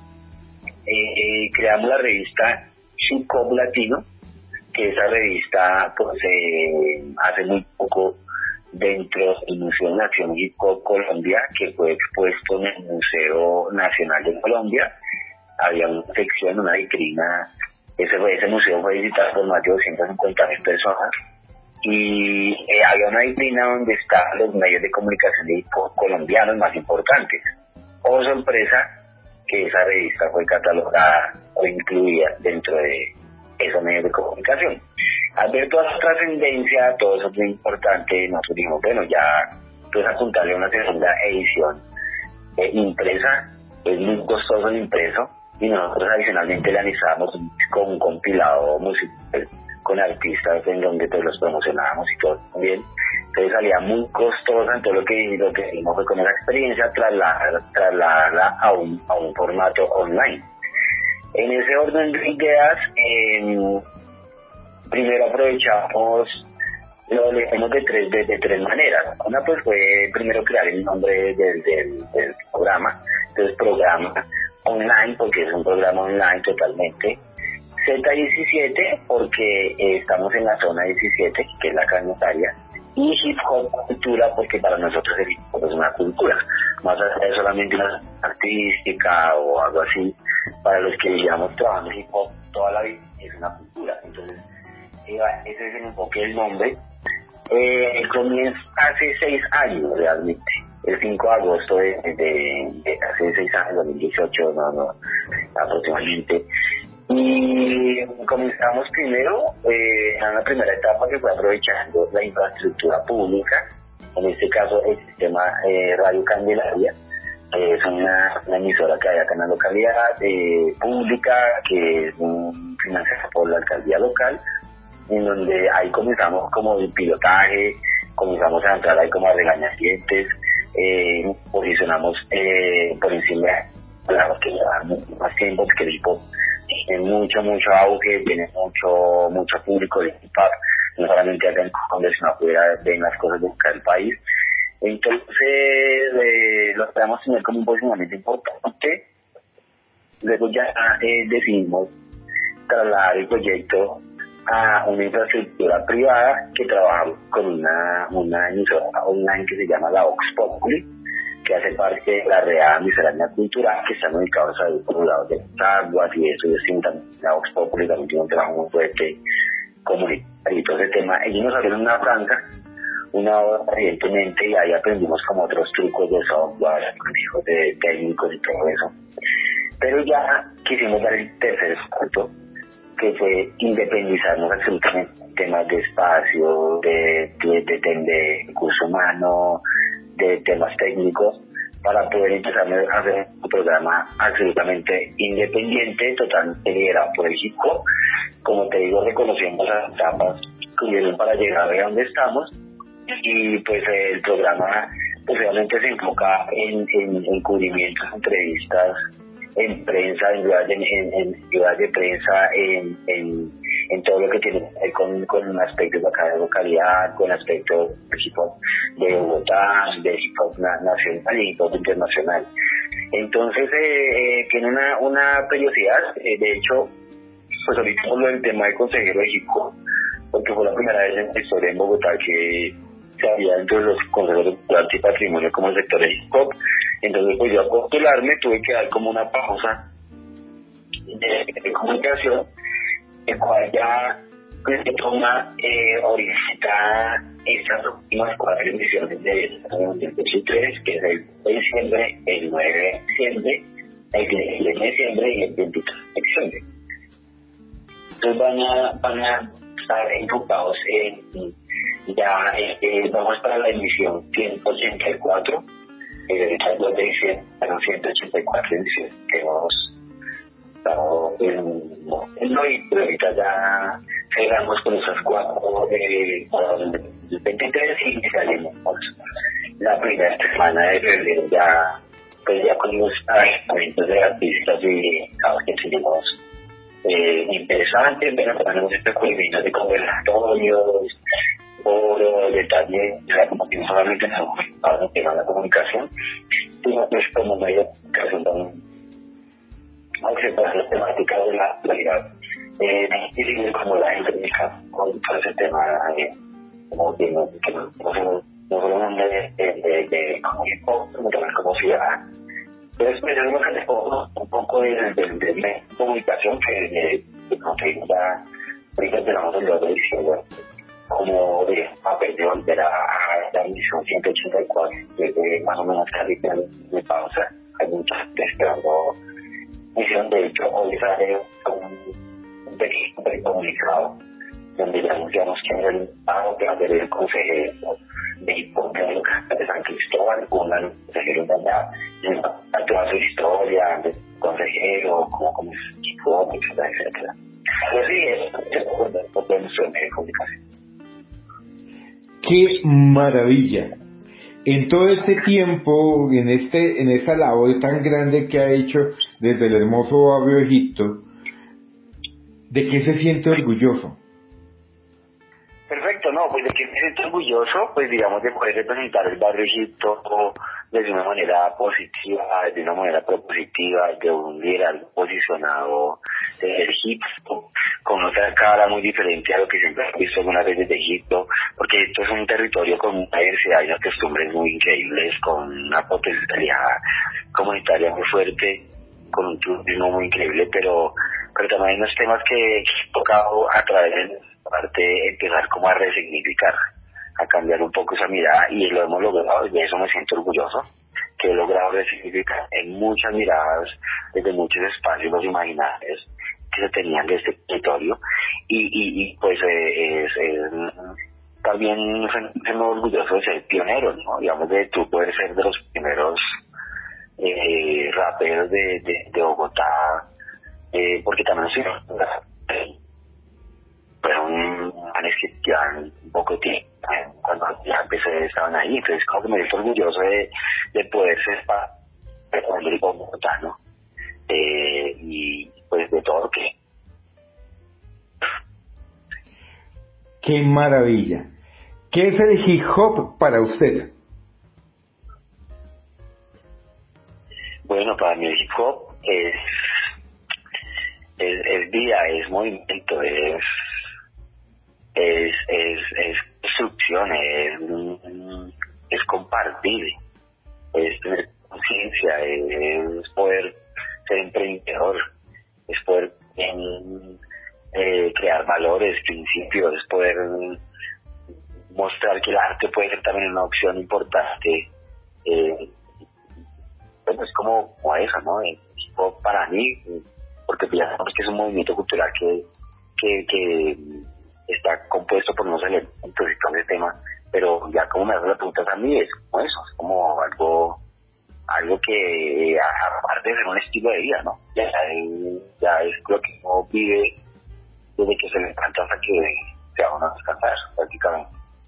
Eh, eh, creamos la revista Hip Hop Latino, que esa revista pues eh, hace muy poco dentro del Museo Nacional Hip Hop Colombia, que fue expuesto en el Museo Nacional de Colombia. Había una sección, una vitrina, ese, ese museo fue visitado por más de doscientas cincuenta mil personas, y eh, había una vitrina donde estaban los medios de comunicación de hip hop colombianos más importantes. Oh sorpresa, que esa revista fue catalogada o incluida dentro de esos medios de comunicación. Al ver toda esa trascendencia, todo eso es muy importante, nosotros dijimos, bueno, ya pues apuntarle a una segunda edición eh, impresa, es muy costoso el impreso, y nosotros adicionalmente le anexábamos con un compilado musical con artistas en donde pues los promocionábamos y todo también. Entonces salía muy costosa, entonces lo que, lo que hicimos fue con esa experiencia trasladarla, trasladarla a, un, a un formato online. En ese orden de ideas, eh, primero aprovechamos, lo leemos de tres, de, de tres maneras. Una pues fue primero crear el nombre del, del, del programa, entonces programa online, porque es un programa online totalmente. Z diecisiete, porque eh, estamos en la zona diecisiete, que es la canetaria, y hip hop cultura, porque para nosotros el hip hop es una cultura, más allá de solamente una artística o algo así. Para los que llevamos trabajando hip hop toda la vida es una cultura. Entonces eh, ese es el enfoque del nombre. Eh, comienza hace seis años realmente, el cinco de agosto de, de, de hace seis años, dos mil dieciocho, no, no, aproximadamente. Y comenzamos primero eh, en la primera etapa, que fue aprovechando la infraestructura pública, en este caso el sistema eh, Radio Candelaria. Eh, es una, una emisora que hay acá en la localidad eh, pública, que es un, financiada por la alcaldía local, en donde ahí comenzamos como el pilotaje, comenzamos a entrar ahí como a regañadientes, eh, posicionamos eh, por encima de los que llevan más tiempo, que el hip hop tiene mucho, mucho auge, tiene mucho, mucho público de hip hop, no solamente acá en Colombia, sino afuera, ven las cosas de acá del país. Entonces eh, lo podemos tener como un posicionamiento importante. Luego ya eh, decidimos trasladar el proyecto a una infraestructura privada que trabaja con una, una emisora online que se llama la Vox Populi, que hace parte de la Real Miscelánea Cultural, que están ubicados ahí por los lados de las aguas y eso, y así, también la Vox Populi también tiene un trabajo muy fuerte comunitario y todo ese tema. Ellos nos abrieron una franja, una hora evidentemente, y ahí aprendimos como otros trucos de software, manejos de técnicos y todo eso. Pero ya quisimos dar el tercer salto, que fue independizarnos absolutamente en temas de espacio, de, de, de, de, de recurso humano, de temas técnicos, para poder empezar a hacer un programa absolutamente independiente, totalmente liderado por el hip hop. Como te digo, reconociendo las etapas que hubieron para llegar a donde estamos. Y pues el programa pues realmente se enfoca en, en, en cubrimientos, entrevistas, en prensa, en ciudades de, en, en ciudades de prensa, en, en, en todo lo que tiene que ver con, con aspectos de acá de localidad, con aspectos de hip hop de Bogotá, de hip hop nacional y hip hop internacional. Entonces eh, eh, tiene una, una periodicidad, eh, de hecho, pues ahorita hablo del tema de consejero de hip hop, porque fue la primera vez en la historia en Bogotá que se había dentro de los consejeros de arte y patrimonio como el sector de hip hop. Entonces pues yo a postularme tuve que dar como una pausa de, de comunicación, el cual ya se toma eh, orientada estas últimas cuatro emisiones de dos mil veintitrés, que es el de diciembre, el nueve de diciembre, el diez de diciembre y el veintitrés de diciembre. Entonces van a, van a estar enfocados en, ya eh, vamos para la emisión ciento ochenta y cuatro, eh, el dos de diciembre, fueron ciento ochenta y cuatro emisiones que hemos estado en, no, en hoy, pero ahorita ya cerramos con esas cuatro eh, para el veintitrés y salimos la primera semana de febrero ya, pues ya con los eventos de artistas y cada vez que tenemos eh, interesantes, pero tenemos este cubrimiento de conversatorios, foros, detalles, o sea, como que no solamente nos hemos enfocado en el tema de la comunicación, sino pues como medio de comunicación también observar las temáticas de la actualidad eh, y seguir como la entrevista con todo ese tema eh, como que no, que no, no solo no solo de, de, de, de como hip hop, sino también como ciudad. Pero después tenemos que hacer un poco de, de, de, de comunicación que como te digo ya ahorita tenemos el dos de diciembre como de papel de volver a la emisión ciento ochenta y cuatro, desde más o menos casi de pausa. Hay muchas gente esperando emisión. De hecho hoy sale un, un pequeño comunicado donde ya anunciamos que era el invitado que va a ser el consejero de hip hop de San Cristóbal, un consejero de allá, toda su historia, de consejero, cómo como es hip hop, etcétera, etcétera. Pero sí, es de nuestro medio de comunicación. ¡Qué maravilla! En todo este tiempo, en este, en esta labor tan grande que ha hecho desde el hermoso barrio Egipto, ¿de qué se siente orgulloso? Perfecto, no, pues de que me siento orgulloso, pues digamos de poder representar el barrio Egipto de una manera positiva, de una manera propositiva, de un liderazgo posicionado del Egipto, con otra cara muy diferente a lo que siempre he visto algunas veces de Egipto, porque esto es un territorio con una diversidad y unas costumbres muy increíbles, con una potencialidad comunitaria muy fuerte, con un turismo muy increíble, pero pero también hay unos temas que he tocado a través de parte empezar como a resignificar, a cambiar un poco esa mirada, y lo hemos logrado, y de eso me siento orgulloso, que he logrado resignificar en muchas miradas, desde muchos espacios los imaginarios que se tenían de este territorio, y, y, y pues eh, es, es, también soy orgulloso de ser pionero, ¿no? Digamos, de tú poder ser de los primeros eh, raperos de, de, de Bogotá, eh, porque también soy pero un manes que llevan un poco de tiempo, eh, cuando ya empecé estaban ahí, entonces como que me siento orgulloso de, de poder ser parte del grupo bogotano, eh, y pues de todo lo que... ¡Qué maravilla! ¿Qué es el hip hop para usted? Bueno, para mí el hip hop es, es, es vida, es movimiento, es... es es es construcción, es, es compartir, es tener conciencia, es poder ser emprendedor, es poder en, eh, crear valores, principios, es poder mostrar que el arte puede ser también una opción importante. Eh, bueno, es como, como eso, ¿no? El hip hop para mí, porque ya sabemos que es un movimiento cultural que que, que está compuesto por unos elementos y todo ese tema, pero ya como me das la pregunta a mí, es como eso, es como algo algo que aparte de ser un estilo de vida, ¿no? Ya, ya es lo que uno vive desde que se le encanta hasta que se va uno a descansar, prácticamente.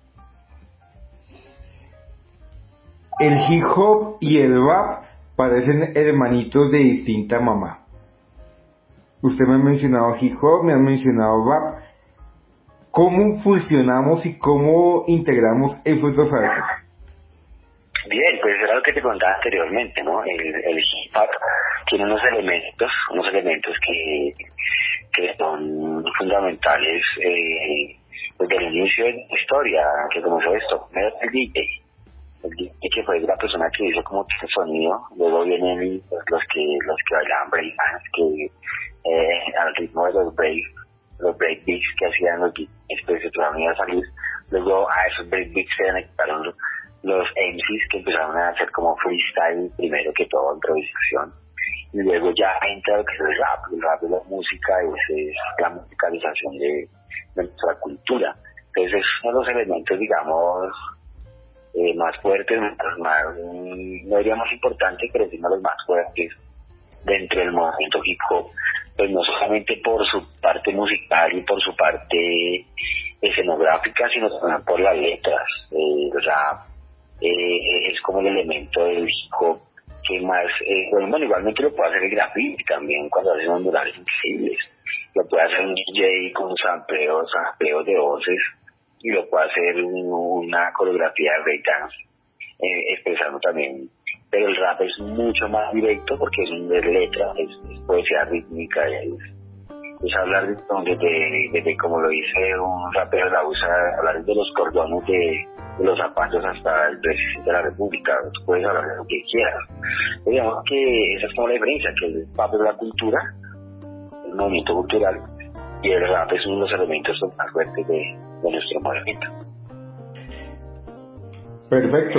El hip hop y el rap parecen hermanitos de distinta mamá. Usted me ha mencionado hip hop, me ha mencionado rap. ¿Cómo funcionamos y cómo integramos esos dos artes? Bien, pues era lo que te contaba anteriormente, ¿no? El, el hip hop tiene unos elementos, unos elementos que, que son fundamentales eh, desde el inicio de la historia, que comenzó esto. Primero el D J, el D J que fue la persona que hizo como el sonido, luego vienen los que los que bailaban breakdance, que eh, al ritmo de los break, los breakbeats que hacían los D Js, después se iban a salir, luego a esos breakbeats se conectaron los M Cs que empezaron a hacer como freestyle, primero que todo improvisación, y luego ya entra lo que es el rap. El rap es la música, es, es la musicalización de, de nuestra cultura. Entonces es uno de los elementos, digamos, eh, más fuertes, más, más, no diría más importante, pero sí uno de los más fuertes dentro del movimiento hip hop, pues no solamente por su parte musical y por su parte escenográfica, sino también por las letras. Eh, el rap eh, es como el elemento del hip hop que más, eh, bueno, igualmente lo puede hacer el graffiti también cuando hace unos murales increíbles, lo puede hacer un D J con sampleos, sampleos de voces, y lo puede hacer un, una coreografía de breakdance, eh, expresando también. Pero el rap es mucho más directo porque es un de letra, es, es poesía rítmica, es, es hablar de, de, de, de, como lo dice un rapero, la usa, hablar de los cordones de, de los zapatos hasta el presidente de la república. Tú puedes hablar de lo que quieras. Pero digamos que esa es como la diferencia, que el rap es la cultura, el movimiento cultural, y el rap es uno de los elementos más fuertes de, de nuestro movimiento. Perfecto.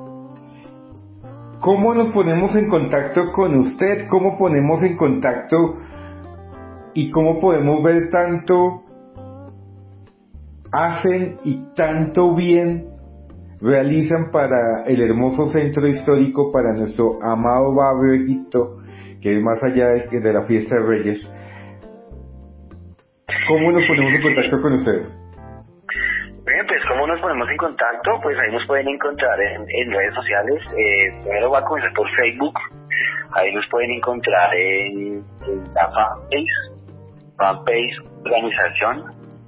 ¿Cómo nos ponemos en contacto con usted? ¿Cómo ponemos en contacto y cómo podemos ver tanto hacen y tanto bien realizan para el hermoso centro histórico, para nuestro amado barrio Egipto, que es más allá de, de la fiesta de Reyes. ¿Cómo nos ponemos en contacto con ustedes? Bien, pues ¿cómo nos ponemos en contacto? Pues ahí nos pueden encontrar en, en redes sociales. Eh, primero va a comenzar por Facebook. Ahí nos pueden encontrar en, en la fanpage, fanpage organización,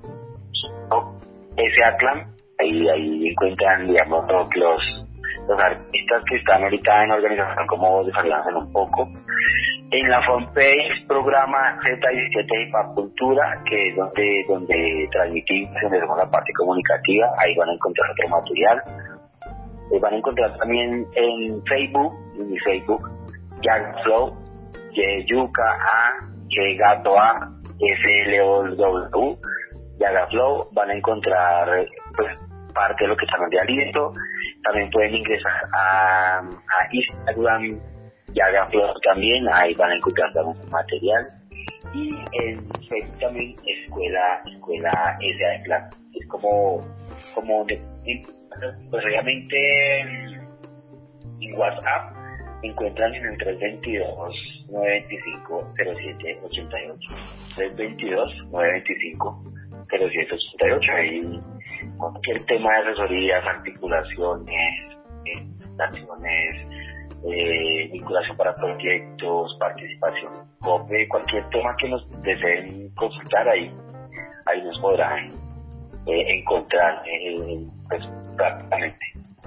S A Clan. Ahí, ahí encuentran, digamos, los, los artistas que están ahorita en organización, como desarrollándose un poco. En la fanpage programa Z diecisiete Hip Hop Cultura, que es donde, donde transmitimos, donde hacemos la parte comunicativa. Ahí van a encontrar otro material. Eh, van a encontrar también en Facebook, en mi Facebook, Yaga Flow, Y Yuca A, Y Gato A, S L O W, Yaga Flow. Van a encontrar pues parte de lo que estamos realizando. También pueden ingresar a, a Instagram, Yaga Flow también, ahí van a encontrar también material. Y en Facebook también Escuela, Escuela S A Clan. Es como, como de, pues obviamente en WhatsApp me encuentran en el tres dos dos, nueve dos cinco, cero siete ocho ocho. tres dos dos, nueve dos cinco, cero siete ocho ocho. Ahí cualquier tema de asesorías, articulaciones, presentaciones, eh, vinculación para proyectos, participación, copy, cualquier tema que nos deseen consultar, ahí ahí nos podrán eh, encontrar eh, pues, prácticamente.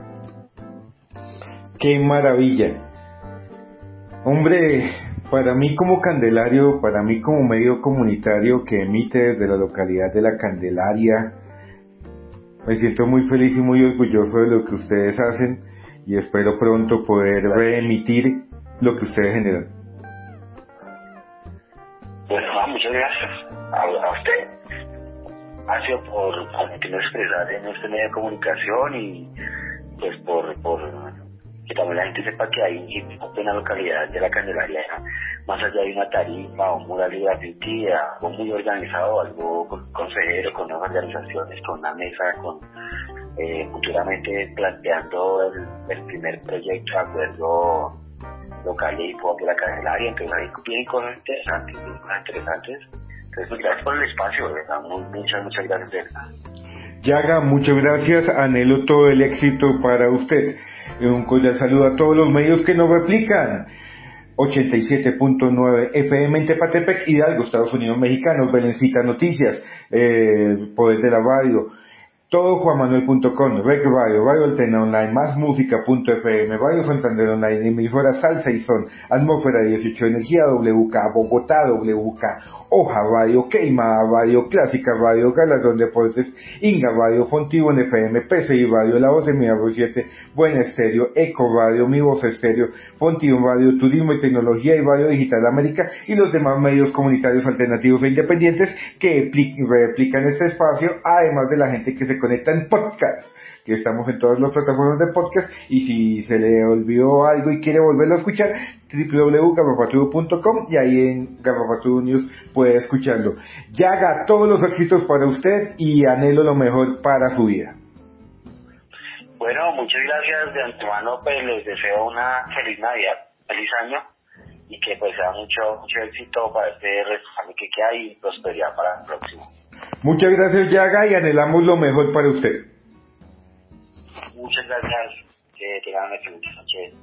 ¡Qué maravilla! Hombre, para mí como Candelario, para mí como medio comunitario que emite desde la localidad de La Candelaria, me siento muy feliz y muy orgulloso de lo que ustedes hacen y espero pronto poder reemitir lo que ustedes generan. Bueno, muchas gracias a, a usted. Ha sido por permitirnos expresar en este medio de comunicación y pues por, por que también la gente sepa que hay en la localidad de La Candelaria, más allá de una tarifa o un mural de graffiti, algo muy organizado, algo con consejero, con unas organizaciones, con una mesa, con eh, futuramente planteando el, el primer proyecto de acuerdo local de hip hop de La Candelaria. Entonces ahí vienen cosas interesantes, cosas interesantes. Entonces pues, gracias por el espacio, de verdad, muy, muchas, muchas gracias de verdad. Yaga, muchas gracias, anhelo todo el éxito para usted. Un cordial saludo a todos los medios que nos replican. ochenta y siete punto nueve F M en Tepatepec, Hidalgo, Estados Unidos Mexicanos, Belencita Noticias, eh, Poder de la Radio, todo juan manuel punto com, Rec Radio, Radio Altena Online, Más Música punto F M, Radio Santander Online, emisora Salsa y Son, Atmósfera dieciocho, Energía W K, Bogotá W K, Hoja Radio, Queimada Radio, Clásica Radio, Galardón Deportes, Inga Radio, Fontibón F M, P C I Radio, La Voz de Mi Arroyo siete, Buena Estéreo, Eco Radio, Mi Voz Estéreo, Fontibón Radio, Turismo y Tecnología y Radio Digital América y los demás medios comunitarios alternativos e independientes que replican este espacio, además de la gente que se conecta en podcast, que estamos en todas las plataformas de podcast, y si se le olvidó algo y quiere volverlo a escuchar, doble u doble u doble u punto garrapatudo punto com, y ahí en Garrapatudo News puede escucharlo. Yaga, todos los éxitos para usted y anhelo lo mejor para su vida. Bueno, muchas gracias de antemano, pues les deseo una feliz Navidad, feliz año, y que pues sea mucho, mucho éxito para este resto que queda y prosperidad para el próximo. Muchas gracias, Yaga, y anhelamos lo mejor para usted. Muchas gracias, que tengan una excelente noche.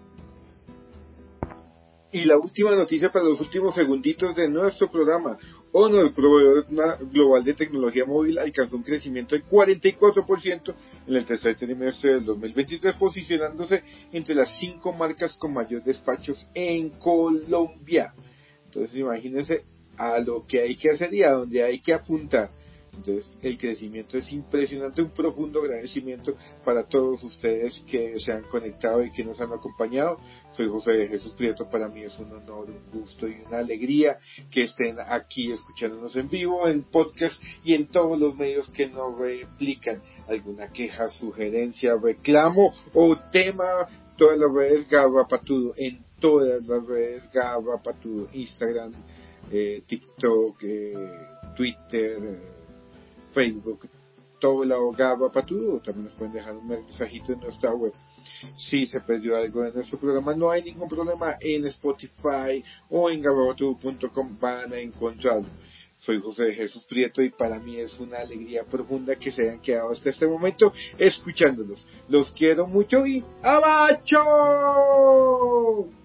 Y la última noticia para los últimos segunditos de nuestro programa. Honor, el proveedor global de tecnología móvil, alcanzó un crecimiento de cuarenta y cuatro por ciento en el tercer trimestre del dos mil veintitrés, posicionándose entre las cinco marcas con mayor despachos en Colombia. Entonces imagínense a lo que hay que hacer y a dónde hay que apuntar. Entonces el crecimiento es impresionante, un profundo agradecimiento para todos ustedes que se han conectado y que nos han acompañado. Soy José Jesús Prieto, para mí es un honor, un gusto y una alegría que estén aquí escuchándonos en vivo, en podcast y en todos los medios que nos replican. Alguna queja, sugerencia, reclamo o tema, todas las redes Garrapatudo, en todas las redes Garrapatudo, Instagram, eh, TikTok, eh, Twitter, eh, Facebook, todo lado Gaba Patudo. También nos pueden dejar un mensajito en nuestra web. Si se perdió algo de nuestro programa, no hay ningún problema. En Spotify o en gabapatudo punto com van a encontrarlo. Soy José Jesús Prieto y para mí es una alegría profunda que se hayan quedado hasta este momento escuchándolos. Los quiero mucho y ¡abacho!